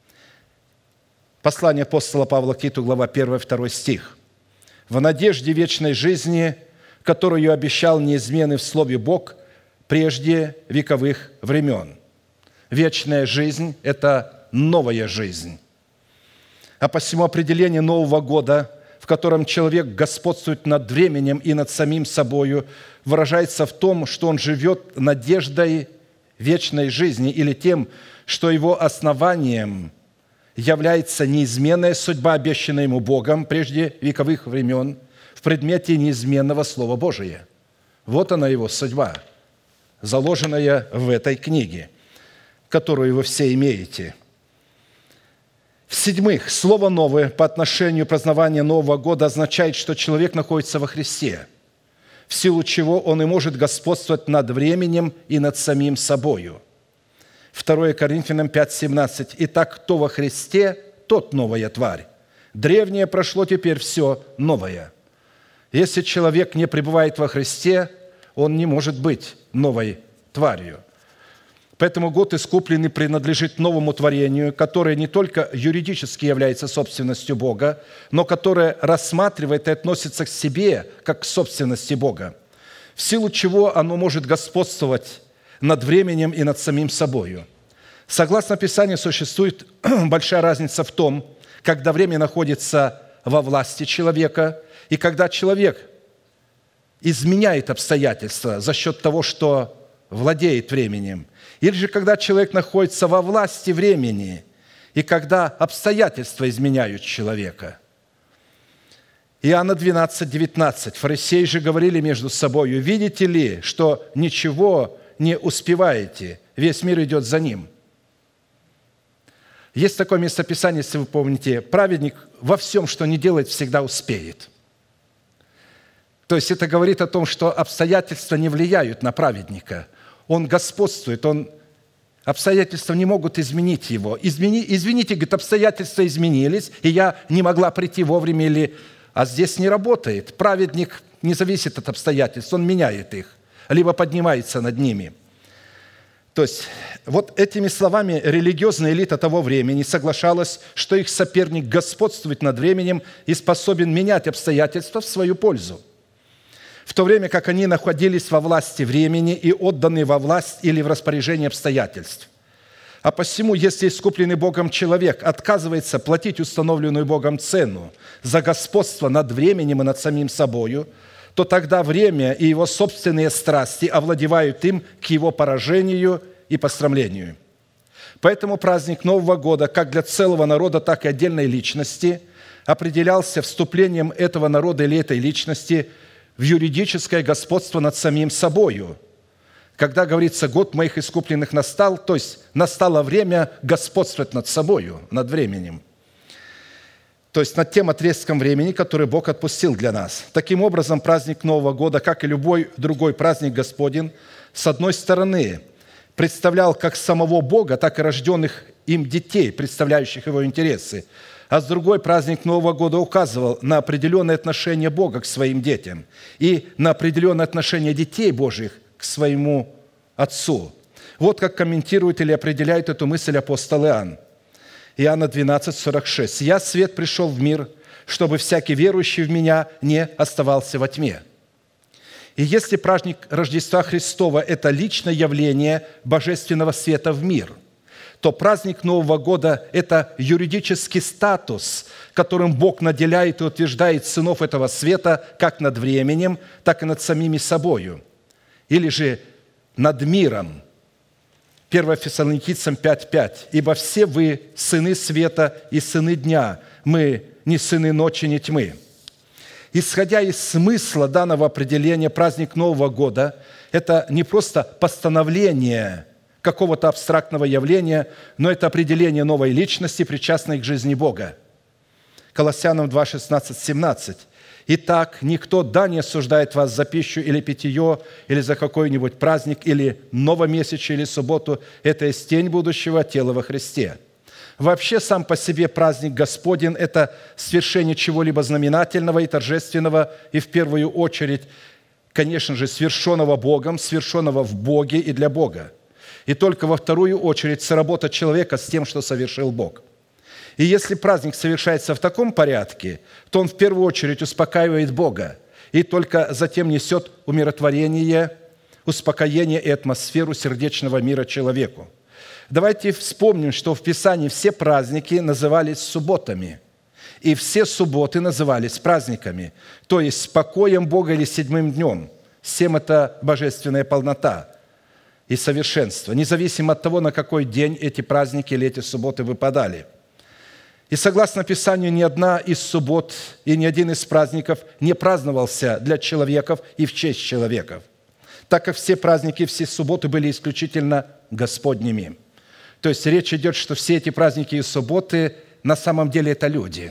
Послание апостола Павла к Титу, глава один, два стих. «В надежде вечной жизни, которую обещал неизменный в Слове Бог прежде вековых времен». Вечная жизнь – это новая жизнь. А посему определение Нового года, в котором человек господствует над временем и над самим собою, выражается в том, что он живет надеждой вечной жизни или тем, что его основанием является неизменная судьба, обещанная ему Богом прежде вековых времен, в предмете неизменного Слова Божия. Вот она его судьба, заложенная в этой книге, которую вы все имеете. В-седьмых, Слово Новое по отношению к празднованию Нового года означает, что человек находится во Христе, в силу чего он и может господствовать над временем и над самим собою. второе Коринфянам пять семнадцать. «Итак, кто во Христе, тот новая тварь. Древнее прошло, теперь все новое». Если человек не пребывает во Христе, он не может быть новой тварью. Поэтому год искупленный принадлежит новому творению, которое не только юридически является собственностью Бога, но которое рассматривает и относится к себе, как к собственности Бога, в силу чего оно может господствовать над временем и над самим собою. Согласно Писанию, существует большая разница в том, когда время находится во власти человека, и когда человек изменяет обстоятельства за счет того, что владеет временем, или же когда человек находится во власти времени, и когда обстоятельства изменяют человека. Иоанна двенадцать девятнадцать. «Фарисеи же говорили между собою: видите ли, что ничего не успеваете, весь мир идет за ним». Есть такое местописание, если вы помните: праведник во всем, что не делает, всегда успеет. То есть это говорит о том, что обстоятельства не влияют на праведника. Он господствует, он Обстоятельства не могут изменить его. Измени, извините, говорит, обстоятельства изменились, и я не могла прийти вовремя. Или... А здесь не работает. Праведник не зависит от обстоятельств, он меняет их, либо поднимается над ними. То есть вот этими словами религиозная элита того времени соглашалась, что их соперник господствует над временем и способен менять обстоятельства в свою пользу, в то время как они находились во власти времени и отданы во власть или в распоряжение обстоятельств. А посему, если искупленный Богом человек отказывается платить установленную Богом цену за господство над временем и над самим собою, то тогда время и его собственные страсти овладевают им к его поражению и посрамлению. Поэтому праздник Нового года как для целого народа, так и отдельной личности определялся вступлением этого народа или этой личности в юридическое господство над самим собою. Когда говорится «год моих искупленных настал», то есть настало время господствовать над собою, над временем. То есть над тем отрезком времени, который Бог отпустил для нас. Таким образом, праздник Нового года, как и любой другой праздник Господень, с одной стороны, представлял как самого Бога, так и рожденных им детей, представляющих его интересы, а с другой праздник Нового года указывал на определенное отношение Бога к своим детям и на определенное отношение детей Божьих к своему Отцу. Вот как комментирует или определяет эту мысль апостол Иоанн. Иоанна двенадцать, сорок шесть. «Я, свет, пришел в мир, чтобы всякий верующий в Меня не оставался во тьме». И если праздник Рождества Христова – это личное явление божественного света в мир, то праздник Нового года – это юридический статус, которым Бог наделяет и утверждает сынов этого света как над временем, так и над самими собою, или же над миром. первое Фессалоникийцам пять пять. «Ибо все вы сыны света и сыны дня, мы не сыны ночи, не тьмы». Исходя из смысла данного определения, праздник Нового года – это не просто постановление какого-то абстрактного явления, но это определение новой личности, причастной к жизни Бога. Колоссянам два, шестнадцать, семнадцать. «Итак, никто да не осуждает вас за пищу или питье, или за какой-нибудь праздник, или новомесячие, или субботу. Это есть тень будущего тела во Христе». Вообще, сам по себе праздник Господень – это свершение чего-либо знаменательного и торжественного, и в первую очередь, конечно же, свершенного Богом, свершенного в Боге и для Бога. И только во вторую очередь сработа человека с тем, что совершил Бог. И если праздник совершается в таком порядке, то он в первую очередь успокаивает Бога, и только затем несет умиротворение, успокоение и атмосферу сердечного мира человеку. Давайте вспомним, что в Писании все праздники назывались субботами, и все субботы назывались праздниками, то есть покоем Бога или седьмым днем. Семь – это божественная полнота и совершенство, независимо от того, на какой день эти праздники или эти субботы выпадали. И согласно Писанию, ни одна из суббот и ни один из праздников не праздновался для человеков и в честь человеков, так как все праздники, все субботы были исключительно Господними. То есть речь идет, что все эти праздники и субботы на самом деле это люди.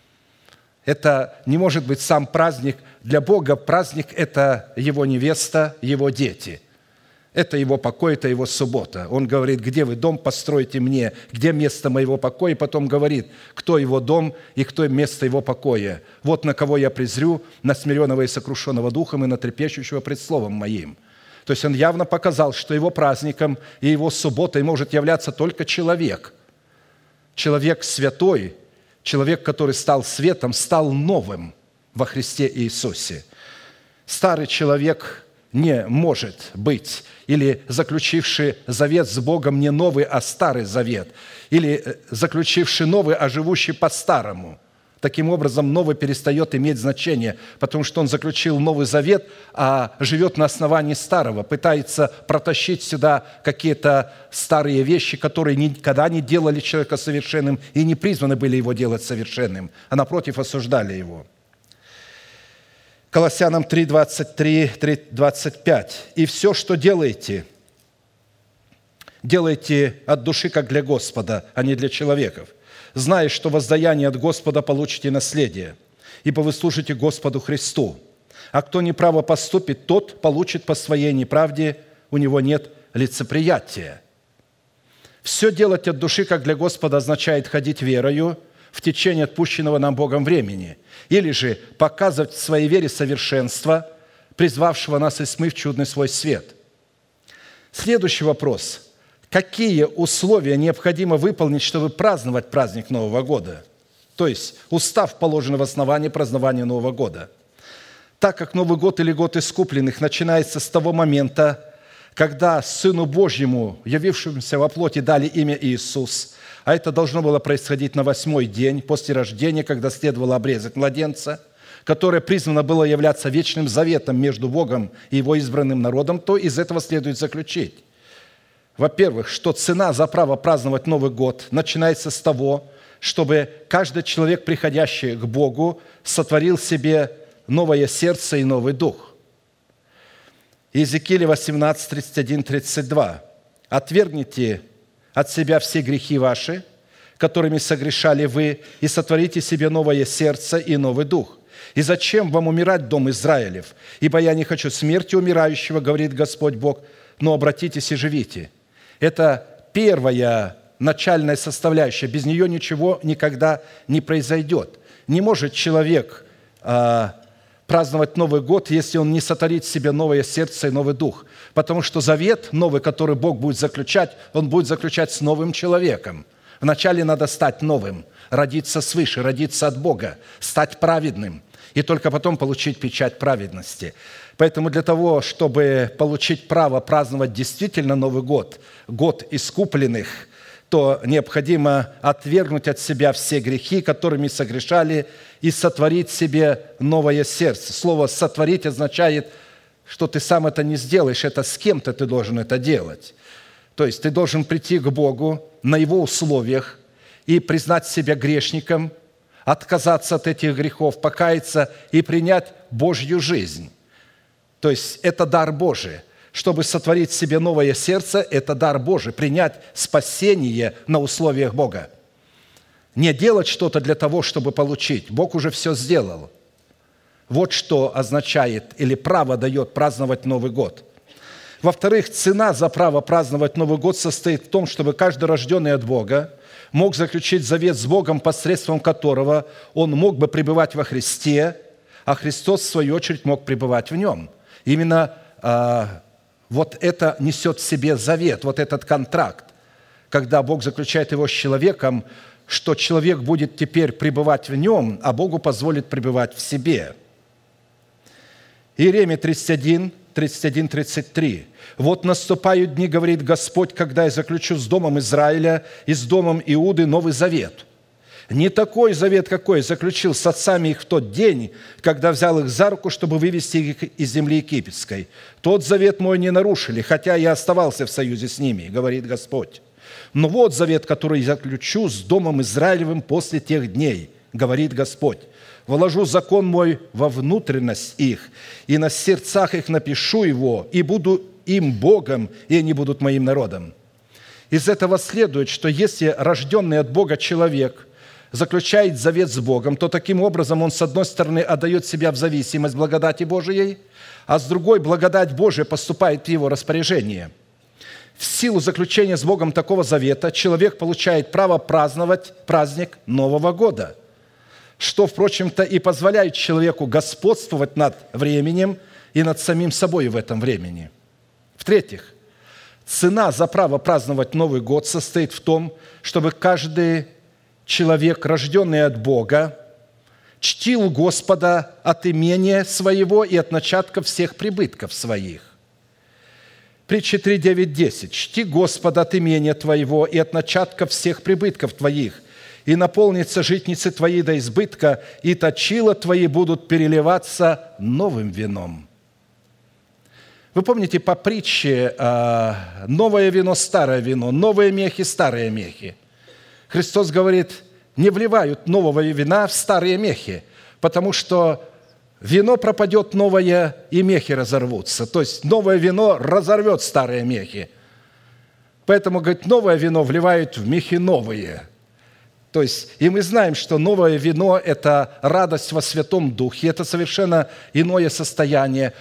Это не может быть сам праздник. Для Бога праздник – это Его невеста, Его дети. Это Его покой, это Его суббота. Он говорит, где вы дом построите мне, где место моего покоя, и потом говорит, кто Его дом и кто место Его покоя. Вот на кого я презрю, на смиренного и сокрушенного духом и на трепещущего пред словом моим. То есть Он явно показал, что Его праздником и Его субботой может являться только человек. Человек святой, человек, который стал светом, стал новым во Христе Иисусе. Старый человек не может быть, или заключивший завет с Богом не новый, а старый завет, или заключивший новый, а живущий по-старому. Таким образом, новый перестает иметь значение, потому что он заключил новый завет, а живет на основании старого, пытается протащить сюда какие-то старые вещи, которые никогда не делали человека совершенным и не призваны были его делать совершенным, а напротив осуждали его. Колоссянам три, двадцать три, двадцать пять. «И все, что делаете, делайте от души, как для Господа, а не для человеков, зная, что воздаяние от Господа получите наследие, ибо вы служите Господу Христу. А кто неправо поступит, тот получит по своей неправде, у него нет лицеприятия». Все делать от души, как для Господа, означает ходить верою в течение отпущенного нам Богом времени, или же показывать в своей вере совершенство, призвавшего нас из тьмы в чудный свой свет. Следующий вопрос. Какие условия необходимо выполнить, чтобы праздновать праздник Нового года? То есть устав положен в основании празднования Нового года. Так как Новый год или год искупленных начинается с того момента, когда Сыну Божьему, явившемуся во плоти, дали имя Иисус, а это должно было происходить на восьмой день после рождения, когда следовало обрезать младенца, которое призвано было являться вечным заветом между Богом и Его избранным народом, то из этого следует заключить. Во-первых, что цена за право праздновать Новый год начинается с того, чтобы каждый человек, приходящий к Богу, сотворил себе новое сердце и новый дух. Иезекииля восемнадцать, тридцать один, тридцать два. «Отвергните от себя все грехи ваши, которыми согрешали вы, и сотворите себе новое сердце и новый дух. И зачем вам умирать, дом Израилев? Ибо я не хочу смерти умирающего, говорит Господь Бог, но обратитесь и живите». Это первая начальная составляющая. Без нее ничего никогда не произойдет. Не может человек а, праздновать Новый год, если он не сотворит в себе новое сердце и новый дух. Потому что завет новый, который Бог будет заключать, он будет заключать с новым человеком. Вначале надо стать новым, родиться свыше, родиться от Бога, стать праведным, и только потом получить печать праведности. Поэтому для того, чтобы получить право праздновать действительно Новый год, год искупленных, то необходимо отвергнуть от себя все грехи, которыми согрешали, и сотворить себе новое сердце. Слово «сотворить» означает, что ты сам это не сделаешь, это с кем-то ты должен это делать. То есть ты должен прийти к Богу на Его условиях и признать себя грешником, отказаться от этих грехов, покаяться и принять Божью жизнь. То есть это дар Божий. Чтобы сотворить себе новое сердце, это дар Божий, принять спасение на условиях Бога. Не делать что-то для того, чтобы получить. Бог уже все сделал. Вот что означает или право дает праздновать Новый год. Во-вторых, цена за право праздновать Новый год состоит в том, чтобы каждый рожденный от Бога мог заключить завет с Богом, посредством которого он мог бы пребывать во Христе, а Христос, в свою очередь, мог пребывать в нем. Именно а, вот это несет в себе завет, вот этот контракт, когда Бог заключает его с человеком, что человек будет теперь пребывать в нем, а Богу позволит пребывать в себе. Иеремия тридцать один, тридцать один, тридцать три. «Вот наступают дни, говорит Господь, когда я заключу с домом Израиля и с домом Иуды новый завет. Не такой завет, какой заключил с отцами их в тот день, когда взял их за руку, чтобы вывести их из земли египетской. Тот завет мой не нарушили, хотя я оставался в союзе с ними, говорит Господь. Но вот завет, который я заключу с домом Израилевым после тех дней, говорит Господь. Вложу закон мой во внутренность их, и на сердцах их напишу его, и буду им Богом, и они будут моим народом». Из этого следует, что если рожденный от Бога человек заключает завет с Богом, то таким образом он, с одной стороны, отдает себя в зависимость благодати Божией, а с другой, благодать Божия поступает в его распоряжение. В силу заключения с Богом такого завета человек получает право праздновать праздник Нового года, что, впрочем-то, и позволяет человеку господствовать над временем и над самим собой в этом времени. В-третьих, цена за право праздновать Новый год состоит в том, чтобы каждый человек, рожденный от Бога, чтил Господа от имения своего и от начатков всех прибытков своих. Притча три, девять, десять. «Чти Господа от имения твоего и от начатков всех прибытков твоих, и наполнятся житницы твои до избытка, и точила твои будут переливаться новым вином». Вы помните по притче «новое вино, старое вино, новые мехи, старые мехи». Христос говорит, не вливают нового вина в старые мехи, потому что вино пропадет новое, и мехи разорвутся. То есть новое вино разорвет старые мехи. Поэтому, говорит, новое вино вливают в мехи новые. То есть, и мы знаем, что новое вино – это радость во Святом Духе, это совершенно иное состояние.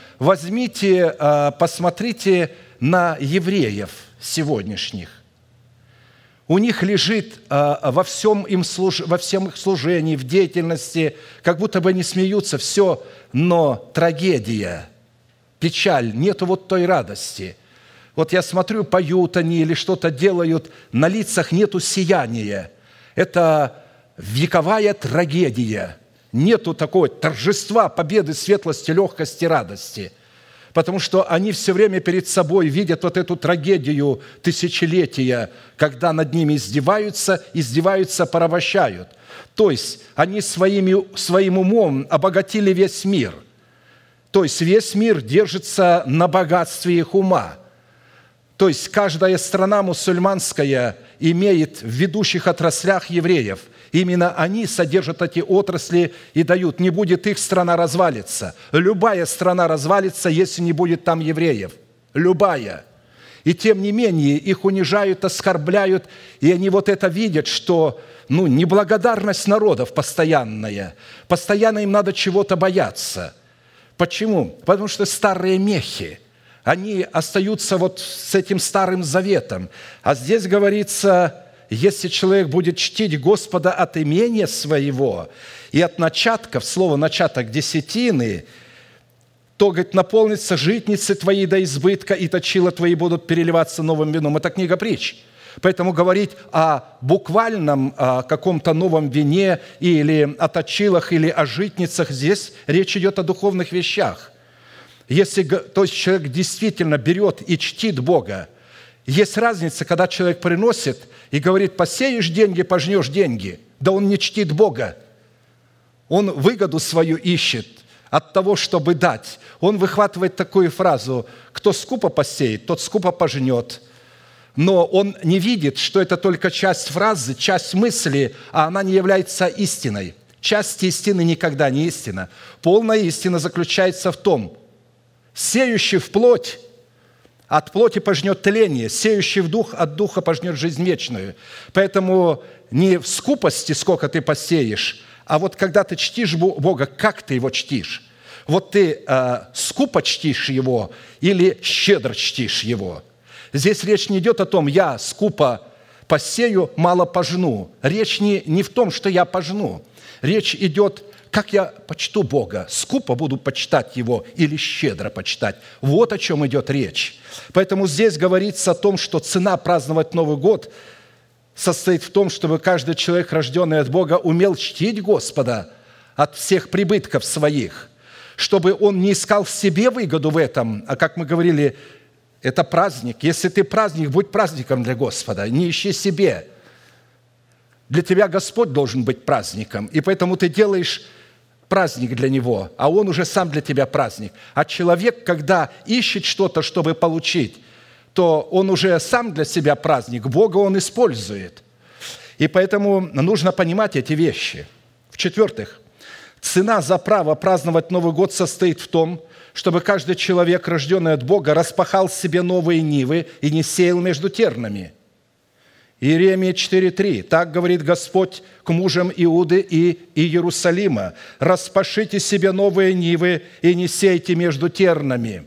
Возьмите, посмотрите на евреев сегодняшних. у них лежит а, во, всем им служ... во всем их служении, в деятельности, как будто бы они смеются, все, но трагедия, печаль, нету вот той радости. Вот я смотрю, поют они или что-то делают, на лицах нету сияния. Это вековая трагедия. Нету такого торжества, победы, светлости, легкости, радости. Потому что они все время перед собой видят вот эту трагедию тысячелетия, когда над ними издеваются, издеваются, порабощают. То есть они своими, своим умом обогатили весь мир. То есть весь мир держится на богатстве их ума. То есть каждая страна мусульманская имеет в ведущих отраслях евреев. Именно они содержат эти отрасли и дают. Не будет их, страна развалится. Любая страна развалится, если не будет там евреев. Любая. И тем не менее их унижают, оскорбляют, и они вот это видят, что ну, неблагодарность народов постоянная. Постоянно им надо чего-то бояться. Почему? Потому что старые мехи, они остаются вот с этим старым заветом. А здесь говорится, если человек будет чтить Господа от имения своего и от начатков, слово «начаток» десятины, то, говорит, наполнится житницы твои до избытка, и точила твои будут переливаться новым вином. Это книга притч. Поэтому говорить о буквальном о каком-то новом вине или о точилах, или о житницах, здесь речь идет о духовных вещах. Если, то есть человек действительно берет и чтит Бога, есть разница, когда человек приносит и говорит, посеешь деньги, пожнешь деньги. Да он не чтит Бога. Он выгоду свою ищет от того, чтобы дать. Он выхватывает такую фразу, кто скупо посеет, тот скупо пожнет. Но он не видит, что это только часть фразы, часть мысли, а она не является истиной. Часть истины никогда не истина. Полная истина заключается в том, сеющий в плоть, от плоти пожнет тление, сеющий в дух, от духа пожнет жизнь вечную. Поэтому не в скупости, сколько ты посеешь, а вот когда ты чтишь Бога, как ты Его чтишь? Вот ты э, скупо чтишь Его или щедро чтишь Его? Здесь речь не идет о том, я скупо посею, мало пожну. Речь не, не в том, что я пожну. Речь идет, как я почту Бога. Скупо буду почитать Его или щедро почитать. Вот о чем идет речь. Поэтому здесь говорится о том, что цена праздновать Новый год состоит в том, чтобы каждый человек, рожденный от Бога, умел чтить Господа от всех прибытков своих, чтобы он не искал себе выгоду в этом, а, как мы говорили, это праздник. Если ты праздник, будь праздником для Господа, не ищи себе. Для тебя Господь должен быть праздником, и поэтому ты делаешь праздник для Него, а Он уже сам для тебя праздник. А человек, когда ищет что-то, чтобы получить, то он уже сам для себя праздник, Бога он использует. И поэтому нужно понимать эти вещи. В-четвертых, цена за право праздновать Новый год состоит в том, чтобы каждый человек, рожденный от Бога, распахал себе новые нивы и не сеял между тернами. Иеремия четыре три. Так говорит Господь к мужам Иуды и Иерусалима. «Распашите себе новые нивы и не сейте между тернами».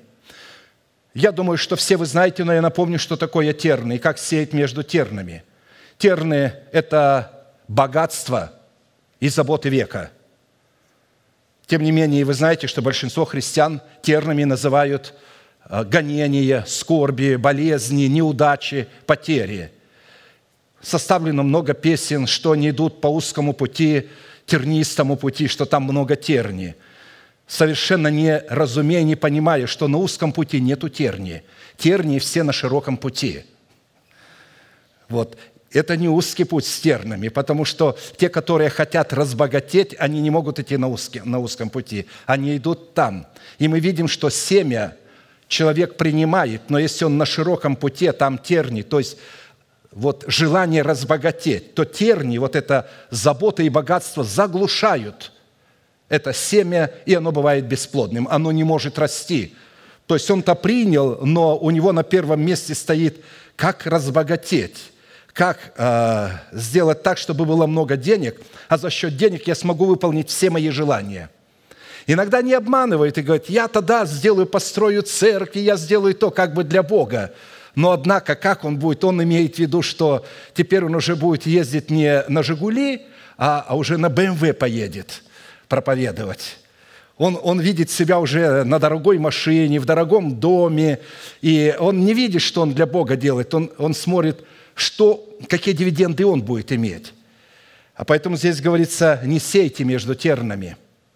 Я думаю, что все вы знаете, но я напомню, что такое терны и как сеять между тернами. Терны – это богатство и заботы века. Тем не менее, вы знаете, что большинство христиан тернами называют гонения, скорби, болезни, неудачи, потери. Составлено много песен, что они идут по узкому пути, тернистому пути, что там много терни. Совершенно не разумея, не понимая, что на узком пути нету терни. Тернии все на широком пути. Вот. Это не узкий путь с тернами, потому что те, которые хотят разбогатеть, они не могут идти на, узкий, на узком пути. Они идут там. И мы видим, что семя человек принимает, но если он на широком пути, там терни, то есть вот желание разбогатеть, то терни, вот это забота и богатство заглушают это семя, и оно бывает бесплодным, оно не может расти. То есть он-то принял, но у него на первом месте стоит, как разбогатеть, как э, сделать так, чтобы было много денег, а за счет денег я смогу выполнить все мои желания. Иногда не обманывают и говорят, я тогда сделаю, построю церковь, я сделаю то как бы для Бога. Но, однако, как он будет? Он имеет в виду, что теперь он уже будет ездить не на «Жигули», а, а уже на бэ эм вэ поедет проповедовать. Он, он видит себя уже на дорогой машине, в дорогом доме, и он не видит, что он для Бога делает. Он, он смотрит, что, какие дивиденды он будет иметь. А поэтому здесь говорится: «Не сейте между тернами,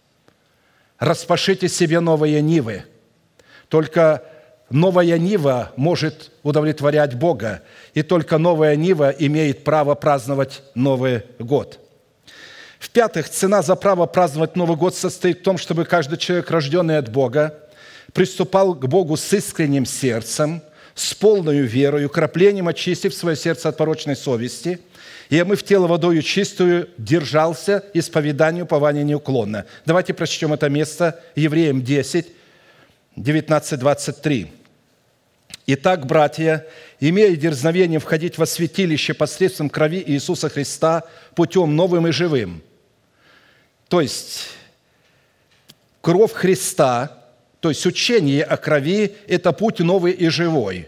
распашите себе новые нивы». Только новая нива может удовлетворять Бога, и только новая нива имеет право праздновать Новый год. В-пятых, цена за право праздновать Новый год состоит в том, чтобы каждый человек, рожденный от Бога, приступал к Богу с искренним сердцем, с полной верою, краплением очистив свое сердце от порочной совести, и омыв тело водою чистую, держался исповеданию упования неуклонно. Давайте прочтем это место, Евреям десять, девятнадцать двадцать три. «Итак, братья, имея дерзновение входить во святилище посредством крови Иисуса Христа путем новым и живым». То есть, кровь Христа, то есть учение о крови – это путь новый и живой,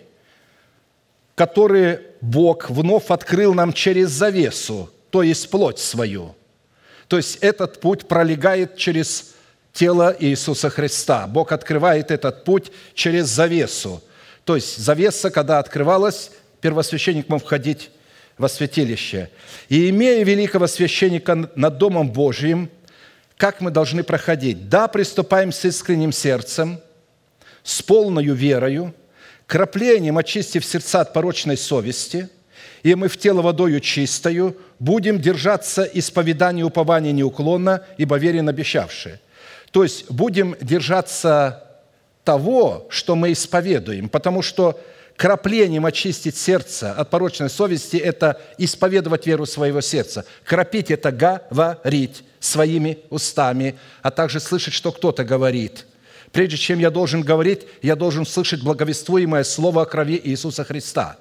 который Бог вновь открыл нам через завесу, то есть плоть свою. То есть, этот путь пролегает через тело Иисуса Христа. Бог открывает этот путь через завесу. То есть завеса, когда открывалась, первосвященник мог входить во святилище. «И имея великого священника над Домом Божиим, как мы должны проходить? Да, приступаем с искренним сердцем, с полною верою, краплением очистив сердца от порочной совести, и мы в тело водою чистою будем держаться исповедания упования неуклонно, ибо верен обещавший». То есть будем держаться того, что мы исповедуем, потому что краплением очистить сердце от порочной совести – это исповедовать веру своего сердца. Кропить – это говорить своими устами, а также слышать, что кто-то говорит. Прежде чем я должен говорить, я должен слышать благовествуемое слово о крови Иисуса Христа.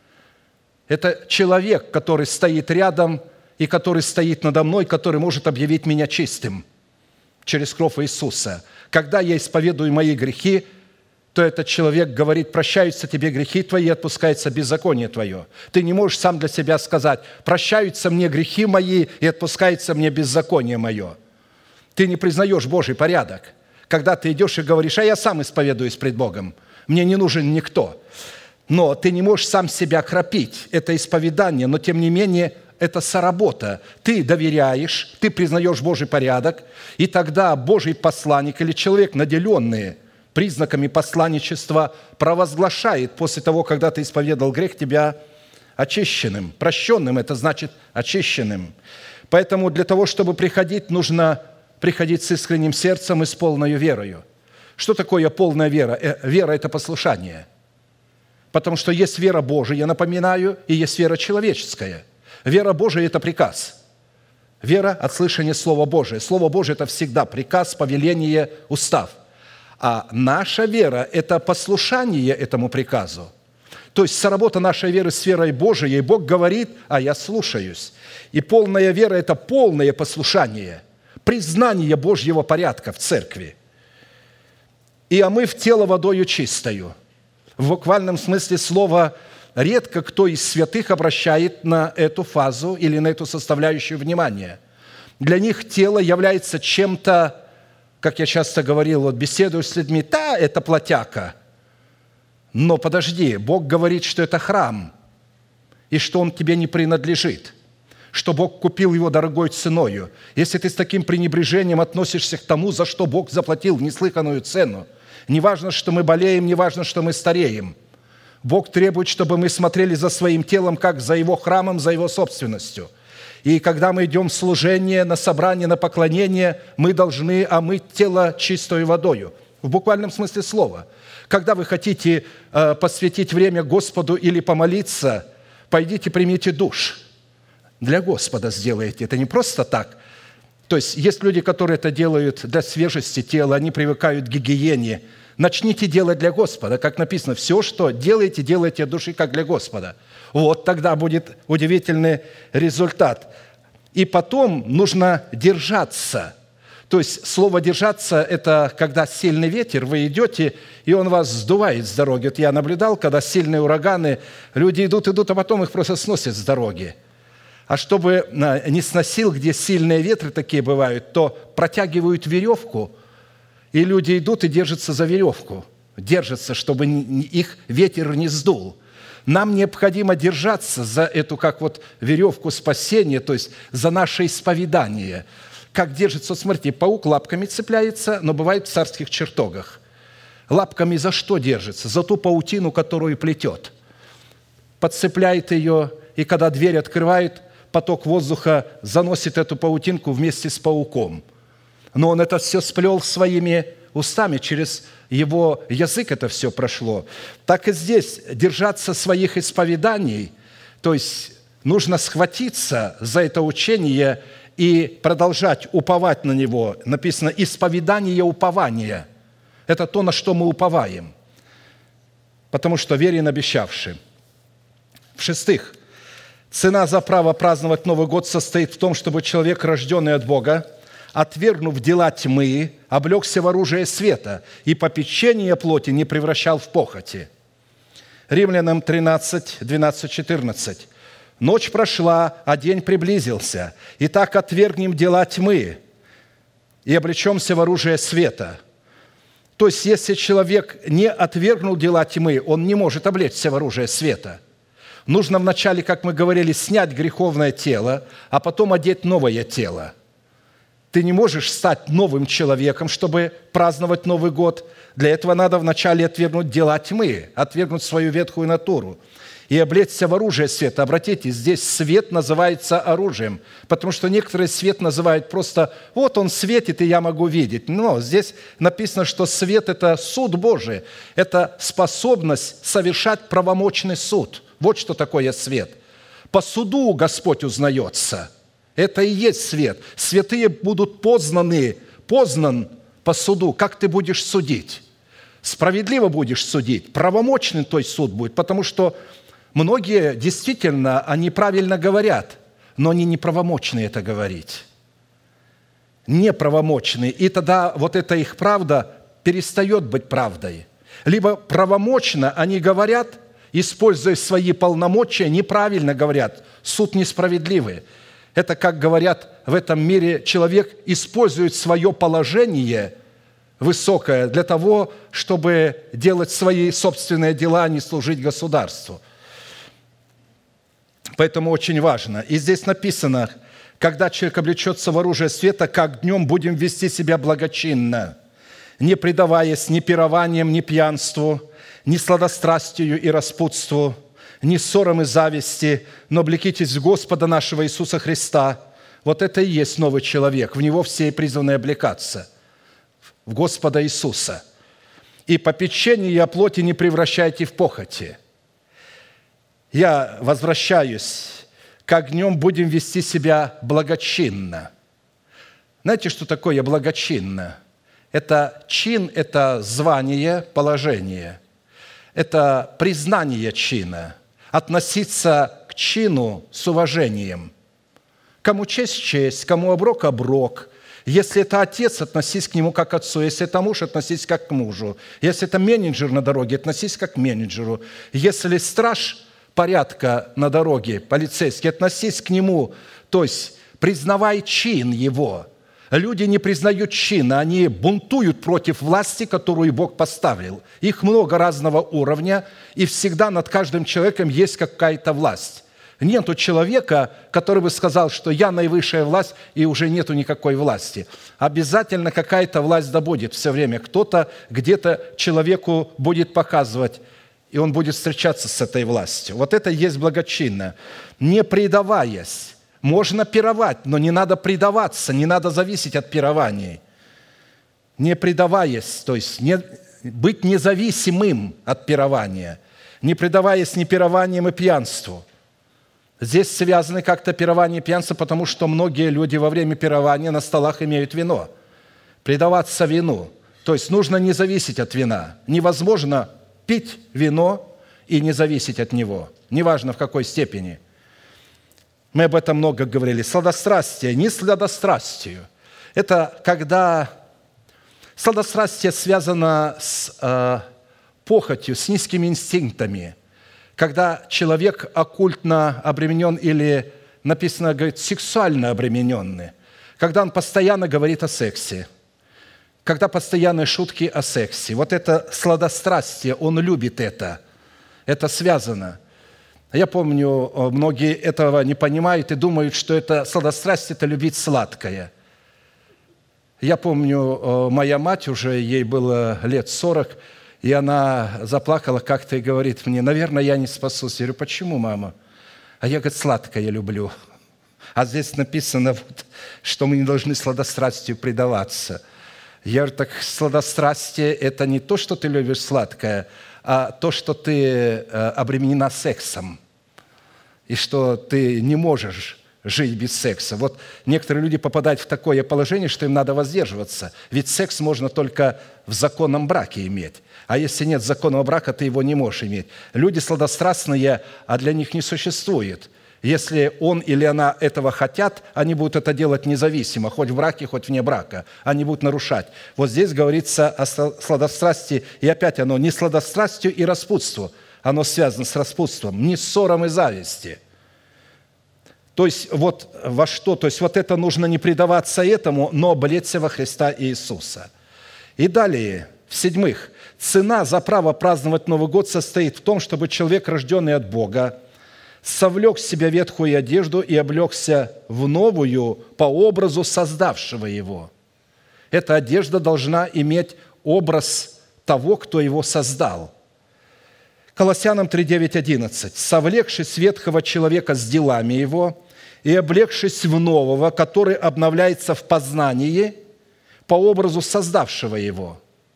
Это человек, который стоит рядом и который стоит надо мной, который может объявить меня чистым через кровь Иисуса. Когда я исповедую мои грехи, то этот человек говорит: прощаются тебе грехи твои, отпускается беззаконие твое. Ты не можешь сам для себя сказать: прощаются мне грехи мои и отпускается мне беззаконие мое. Ты не признаешь Божий порядок. Когда ты идешь и говоришь: а я сам исповедуюсь пред Богом, мне не нужен никто. Но ты не можешь сам себя кропить. Это исповедание, но тем не менее это соработа. Ты доверяешь, ты признаешь Божий порядок, и тогда Божий посланник или человек, наделенный признаками посланничества, провозглашает после того, когда ты исповедал грех, тебя очищенным. Прощенным – это значит очищенным. Поэтому для того, чтобы приходить, нужно приходить с искренним сердцем и с полной верою. Что такое полная вера? Вера – это послушание. Потому что есть вера Божия, я напоминаю, и есть вера человеческая. Вера Божия – это приказ. Вера от слышания Слова Божия. Слово Божие – это всегда приказ, повеление, устав. А наша вера – это послушание этому приказу. То есть соработа нашей веры с верой Божией, Бог говорит, а я слушаюсь. И полная вера – это полное послушание, признание Божьего порядка в церкви. «И омыв тело водою чистою». В буквальном смысле слова редко кто из святых обращает на эту фазу или на эту составляющую внимание. Для них тело является чем-то, как я часто говорил, вот беседую с людьми, да, это плотяка. Но подожди, Бог говорит, что это храм, и что он тебе не принадлежит, что Бог купил его дорогой ценою. Если ты с таким пренебрежением относишься к тому, за что Бог заплатил неслыханную цену, не важно, что мы болеем, не важно, что мы стареем, Бог требует, чтобы мы смотрели за своим телом, как за Его храмом, за Его собственностью. И когда мы идем в служение, на собрание, на поклонение, мы должны омыть тело чистой водою. В буквальном смысле слова. Когда вы хотите э, посвятить время Господу или помолиться, пойдите, примите душ. Для Господа сделайте. Это не просто так. То есть есть люди, которые это делают для свежести тела, они привыкают к гигиене. Начните делать для Господа, как написано, все, что делаете, делайте от души, как для Господа. Вот тогда будет удивительный результат. И потом нужно держаться. То есть слово «держаться» – это когда сильный ветер, вы идете, и он вас сдувает с дороги. Вот я наблюдал, когда сильные ураганы, люди идут, идут, а потом их просто сносят с дороги. А чтобы не сносил, где сильные ветры такие бывают, то протягивают веревку, и люди идут и держатся за веревку. Держатся, чтобы их ветер не сдул. Нам необходимо держаться за эту, как вот веревку спасения, то есть за наше исповедание. Как держится, смотрите, паук лапками цепляется, но бывает в царских чертогах. Лапками за что держится? За ту паутину, которую плетет. Подцепляет ее, и когда дверь открывает, поток воздуха заносит эту паутинку вместе с пауком. Но он это все сплел своими устами, через его язык это все прошло. Так и здесь держаться своих исповеданий, то есть нужно схватиться за это учение и продолжать уповать на него. Написано «исповедание упования». Это то, на что мы уповаем, потому что верен обещавший. В-шестых, цена за право праздновать Новый год состоит в том, чтобы человек, рожденный от Бога, отвергнув дела тьмы, облегся в оружие света и попечение плоти не превращал в похоти. Римлянам тринадцать, двенадцать, четырнадцать. «Ночь прошла, а день приблизился. Итак, отвергнем дела тьмы и облечемся в оружие света». То есть, если человек не отвергнул дела тьмы, он не может облечься в оружие света. Нужно вначале, как мы говорили, снять греховное тело, а потом одеть новое тело. Ты не можешь стать новым человеком, чтобы праздновать Новый год. Для этого надо вначале отвергнуть дела тьмы, отвергнуть свою ветхую натуру и облечься в оружие света. Обратите, здесь свет называется оружием, потому что некоторые свет называют просто «вот он светит, и я могу видеть». Но здесь написано, что свет – это суд Божий, это способность совершать правомочный суд. Вот что такое свет. По суду Господь узнается. Это и есть свет. Святые будут познаны, познан по суду. Как ты будешь судить? Справедливо будешь судить. Правомочный твой суд будет, потому что многие действительно, они правильно говорят, но они неправомочны это говорить. Неправомочны. И тогда вот эта их правда перестает быть правдой. Либо правомочно они говорят, используя свои полномочия, неправильно говорят. Суд несправедливый. Это, как говорят в этом мире, человек использует свое положение высокое для того, чтобы делать свои собственные дела, а не служить государству. Поэтому очень важно. И здесь написано, когда человек облечется в оружие света, как днем будем вести себя благочинно, не предаваясь ни пированиям, ни пьянству, ни сладострастию и распутству, ни ссорам и зависти, но облекитесь в Господа нашего Иисуса Христа. Вот это и есть новый человек. В Него все и призваны облекаться. В Господа Иисуса. И попечение о плоти не превращайте в похоти. Я возвращаюсь. Как днем будем вести себя благочинно. Знаете, что такое благочинно? Это чин, это звание, положение. Это признание чина. Относиться к чину с уважением. Кому честь – честь, кому оброк – оброк. Если это отец, относись к нему как к отцу. Если это муж, относись как к мужу. Если это менеджер на дороге, относись как к менеджеру. Если страж порядка на дороге, полицейский, относись к нему. То есть признавай чин его. Люди не признают чина, они бунтуют против власти, которую Бог поставил. Их много разного уровня, и всегда над каждым человеком есть какая-то власть. Нету человека, который бы сказал, что я наивысшая власть, и уже нету никакой власти. Обязательно какая-то власть да будет все время. Кто-то где-то человеку будет показывать, и он будет встречаться с этой властью. Вот это и есть благочинно. Не предаваясь. Можно пировать, но не надо предаваться, не надо зависеть от пирований. Не предаваясь, то есть не, быть независимым от пирования, не предаваясь ни пированиям и пьянству. Здесь связаны как-то пирование и пьянство, потому что многие люди во время пирования на столах имеют вино. Предаваться вину. То есть нужно не зависеть от вина. Невозможно пить вино и не зависеть от него. Неважно в какой степени. Мы об этом много говорили. Сладострастие, не сладострастию. Это когда сладострастие связано с э, похотью, с низкими инстинктами, когда человек оккультно обременен или, написано, говорит, сексуально обремененный, когда он постоянно говорит о сексе, когда постоянные шутки о сексе. Вот это сладострастие, он любит это. Это связано. Я помню, многие этого не понимают и думают, что это сладострастие – это любить сладкое. Я помню, моя мать, уже ей было лет сорок, и она заплакала как-то и говорит мне: наверное, я не спасусь. Я говорю: почему, мама? А я, говорит, сладкое люблю. А здесь написано, вот, что мы не должны сладострастию предаваться. Я говорю: так сладострастие – это не то, что ты любишь сладкое, а то, что ты обременена сексом, и что ты не можешь жить без секса. Вот некоторые люди попадают в такое положение, что им надо воздерживаться. Ведь секс можно только в законном браке иметь. А если нет законного брака, ты его не можешь иметь. Люди сладострастные, а для них не существует. Если он или она этого хотят, они будут это делать независимо, хоть в браке, хоть вне брака. Они будут нарушать. Вот здесь говорится о сладострастии, и опять оно не сладострастию и распутству. Оно связано с распутством, не ссором и зависти. То есть вот во что? То есть вот это нужно не предаваться этому, но облечься во Христа Иисуса. И далее, в-седьмых, цена за право праздновать Новый год состоит в том, чтобы человек, рожденный от Бога, совлек с себя ветхую одежду и облегся в новую по образу создавшего его. Эта одежда должна иметь образ того, кто его создал. Колоссянам три, девять, одиннадцать. «Совлекшись ветхого человека с делами его и облегшись в нового, который обновляется в познании по образу создавшего его,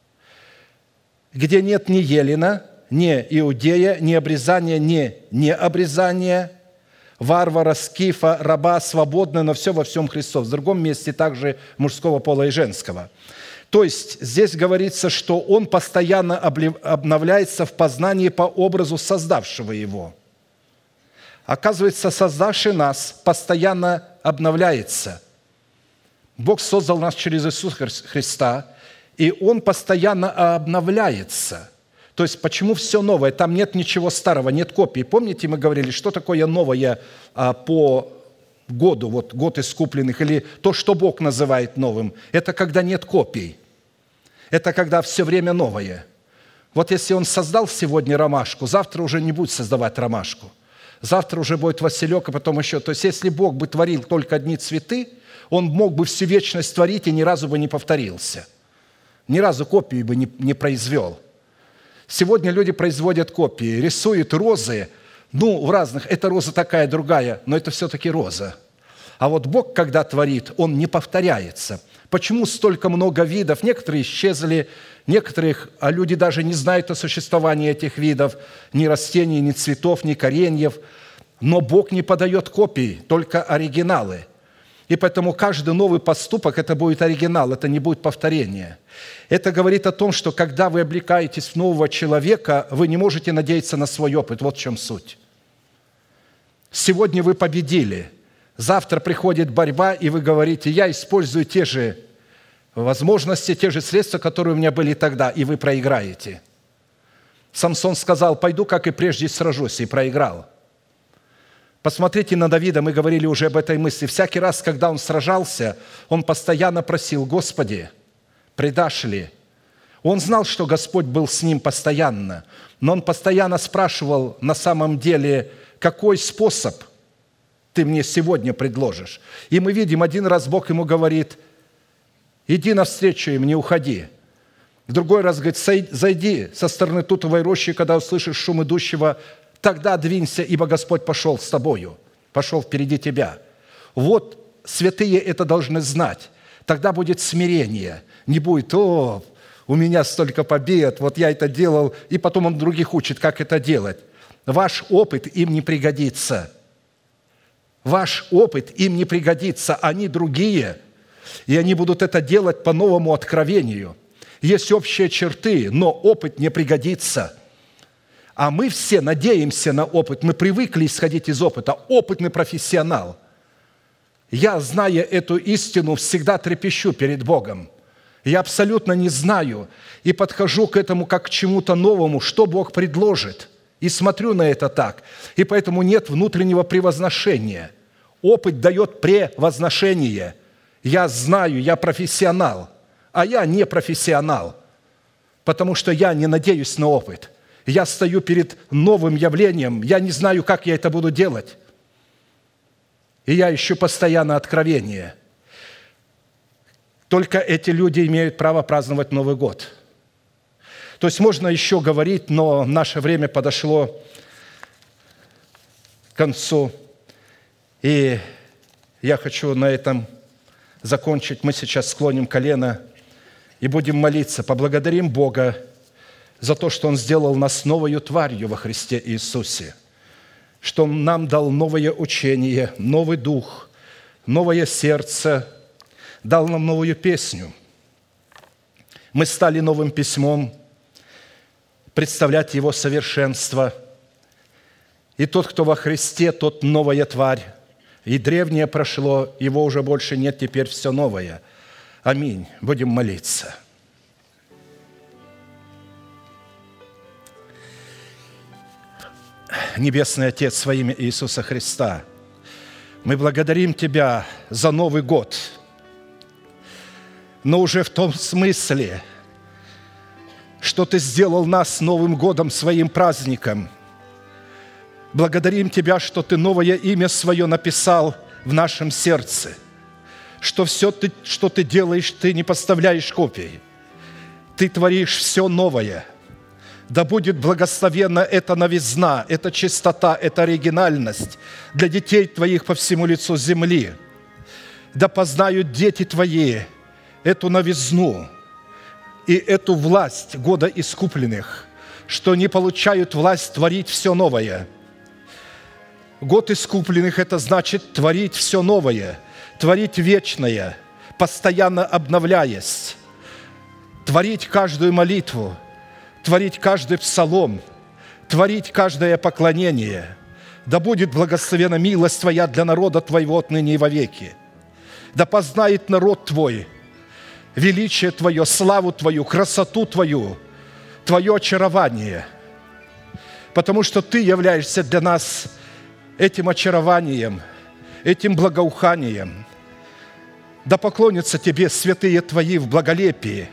где нет ни елена, ни иудея, ни обрезания, ни необрезания, варвара, скифа, раба, свободного, но все во всем Христос». В другом месте также мужского пола и женского. То есть здесь говорится, что он постоянно обновляется в познании по образу создавшего его. Оказывается, создавший нас постоянно обновляется. Бог создал нас через Иисуса Христа, и Он постоянно обновляется. То есть почему все новое? Там нет ничего старого, нет копий. Помните, мы говорили, что такое новое а, по году, вот год искупленных, или то, что Бог называет новым? Это когда нет копий. Это когда все время новое. Вот если Он создал сегодня ромашку, завтра уже не будет создавать ромашку. Завтра уже будет василек, а потом еще. То есть если Бог бы творил только одни цветы, Он мог бы всю вечность творить и ни разу бы не повторился. Ни разу копии бы не, не произвел. Сегодня люди производят копии, рисуют розы, ну, в разных, эта роза такая, другая, но это все-таки роза. А вот Бог, когда творит, Он не повторяется. Почему столько много видов? Некоторые исчезли, некоторых, а люди даже не знают о существовании этих видов, ни растений, ни цветов, ни кореньев. Но Бог не подает копий, только оригиналы. И поэтому каждый новый поступок – это будет оригинал, это не будет повторение. Это говорит о том, что когда вы облекаетесь в нового человека, вы не можете надеяться на свой опыт. Вот в чем суть. Сегодня вы победили, завтра приходит борьба, и вы говорите: я использую те же возможности, те же средства, которые у меня были тогда, и вы проиграете. Самсон сказал: пойду, как и прежде, сражусь, и проиграл. Посмотрите на Давида, мы говорили уже об этой мысли. Всякий раз, когда он сражался, он постоянно просил: Господи, предашь ли? Он знал, что Господь был с ним постоянно, но он постоянно спрашивал на самом деле: какой способ ты мне сегодня предложишь? И мы видим, один раз Бог ему говорит: иди навстречу им, не уходи. В другой раз говорит: зайди со стороны тутовой рощи, когда услышишь шум идущего, тогда двинься, ибо Господь пошел с тобою, пошел впереди тебя. Вот святые это должны знать. Тогда будет смирение. Не будет: о, у меня столько побед, вот я это делал, и потом он других учит, как это делать. Ваш опыт им не пригодится. Ваш опыт им не пригодится. Они другие, и они будут это делать по новому откровению. Есть общие черты, но опыт не пригодится. А мы все надеемся на опыт. Мы привыкли исходить из опыта. Опытный профессионал. Я, зная эту истину, всегда трепещу перед Богом. Я абсолютно не знаю и подхожу к этому как к чему-то новому, что Бог предложит, и смотрю на это так. И поэтому нет внутреннего превозношения. Опыт дает превозношение. Я знаю, я профессионал, а я не профессионал, потому что я не надеюсь на опыт. Я стою перед новым явлением, я не знаю, как я это буду делать. И я ищу постоянно откровение. Только эти люди имеют право праздновать Новый год. То есть можно еще говорить, но наше время подошло к концу. И я хочу на этом закончить. Мы сейчас склоним колено и будем молиться. Поблагодарим Бога за то, что Он сделал нас новою тварью во Христе Иисусе, что Он нам дал новое учение, новый дух, новое сердце, дал нам новую песню. Мы стали новым письмом, представлять Его совершенство. И тот, кто во Христе, тот новая тварь. И древнее прошло, его уже больше нет, теперь все новое. Аминь. Будем молиться. Небесный Отец, во имя Иисуса Христа, мы благодарим Тебя за Новый год, но уже в том смысле, что Ты сделал нас Новым годом, своим праздником. Благодарим Тебя, что Ты новое имя свое написал в нашем сердце, что все, ты, что Ты делаешь, Ты не поставляешь копий. Ты творишь все новое. Да будет благословенна эта новизна, эта чистота, эта оригинальность для детей Твоих по всему лицу земли. Да познают дети Твои эту новизну и эту власть года искупленных, что не получают власть творить все новое. Год искупленных – это значит творить все новое, творить вечное, постоянно обновляясь, творить каждую молитву, творить каждый псалом, творить каждое поклонение. Да будет благословена милость Твоя для народа Твоего отныне и вовеки. Да познает народ Твой величие Твое, славу Твою, красоту Твою, Твое очарование, потому что Ты являешься для нас этим очарованием, этим благоуханием. Да поклонятся Тебе святые Твои в благолепии.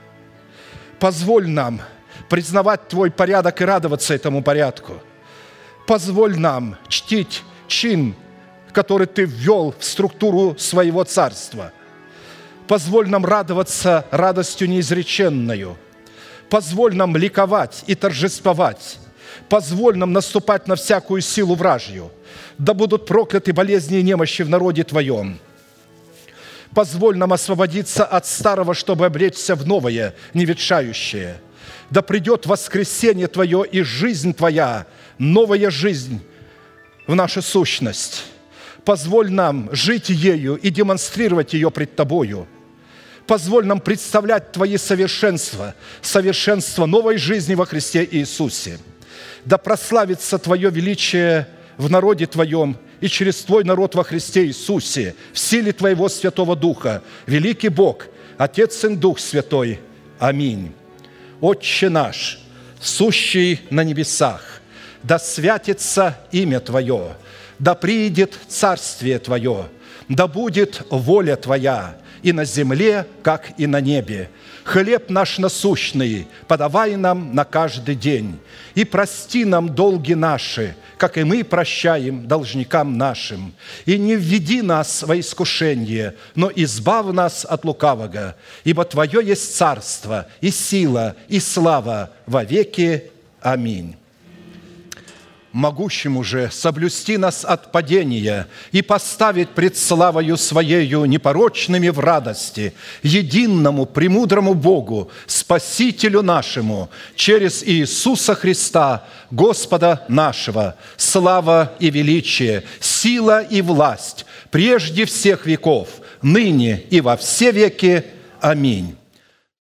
Позволь нам признавать Твой порядок и радоваться этому порядку. Позволь нам чтить чин, который Ты ввел в структуру своего царства. Позволь нам радоваться радостью неизреченною. Позволь нам ликовать и торжествовать. Позволь нам наступать на всякую силу вражью. Да будут прокляты болезни и немощи в народе Твоем. Позволь нам освободиться от старого, чтобы обречься в новое, неветшающее. Да придет воскресение Твое и жизнь Твоя, новая жизнь в нашу сущность. Позволь нам жить ею и демонстрировать ее пред Тобою. Позволь нам представлять Твои совершенства, совершенство новой жизни во Христе Иисусе. Да прославится Твое величие в народе Твоем и через Твой народ во Христе Иисусе, в силе Твоего Святого Духа, великий Бог, Отец, Сын, Дух Святой. Аминь. Отче наш, сущий на небесах, да святится имя Твое, да приидет царствие Твое, да будет воля Твоя и на земле, как и на небе. Хлеб наш насущный подавай нам на каждый день, и прости нам долги наши, как и мы прощаем должникам нашим. И не введи нас во искушение, но избав нас от лукавого, ибо Твое есть царство, и сила, и слава во веки. Аминь. Могущему же соблюсти нас от падения и поставить пред славою Своею непорочными в радости, единому, премудрому Богу, Спасителю нашему, через Иисуса Христа, Господа нашего, слава и величие, сила и власть, прежде всех веков, ныне и во все веки. Аминь.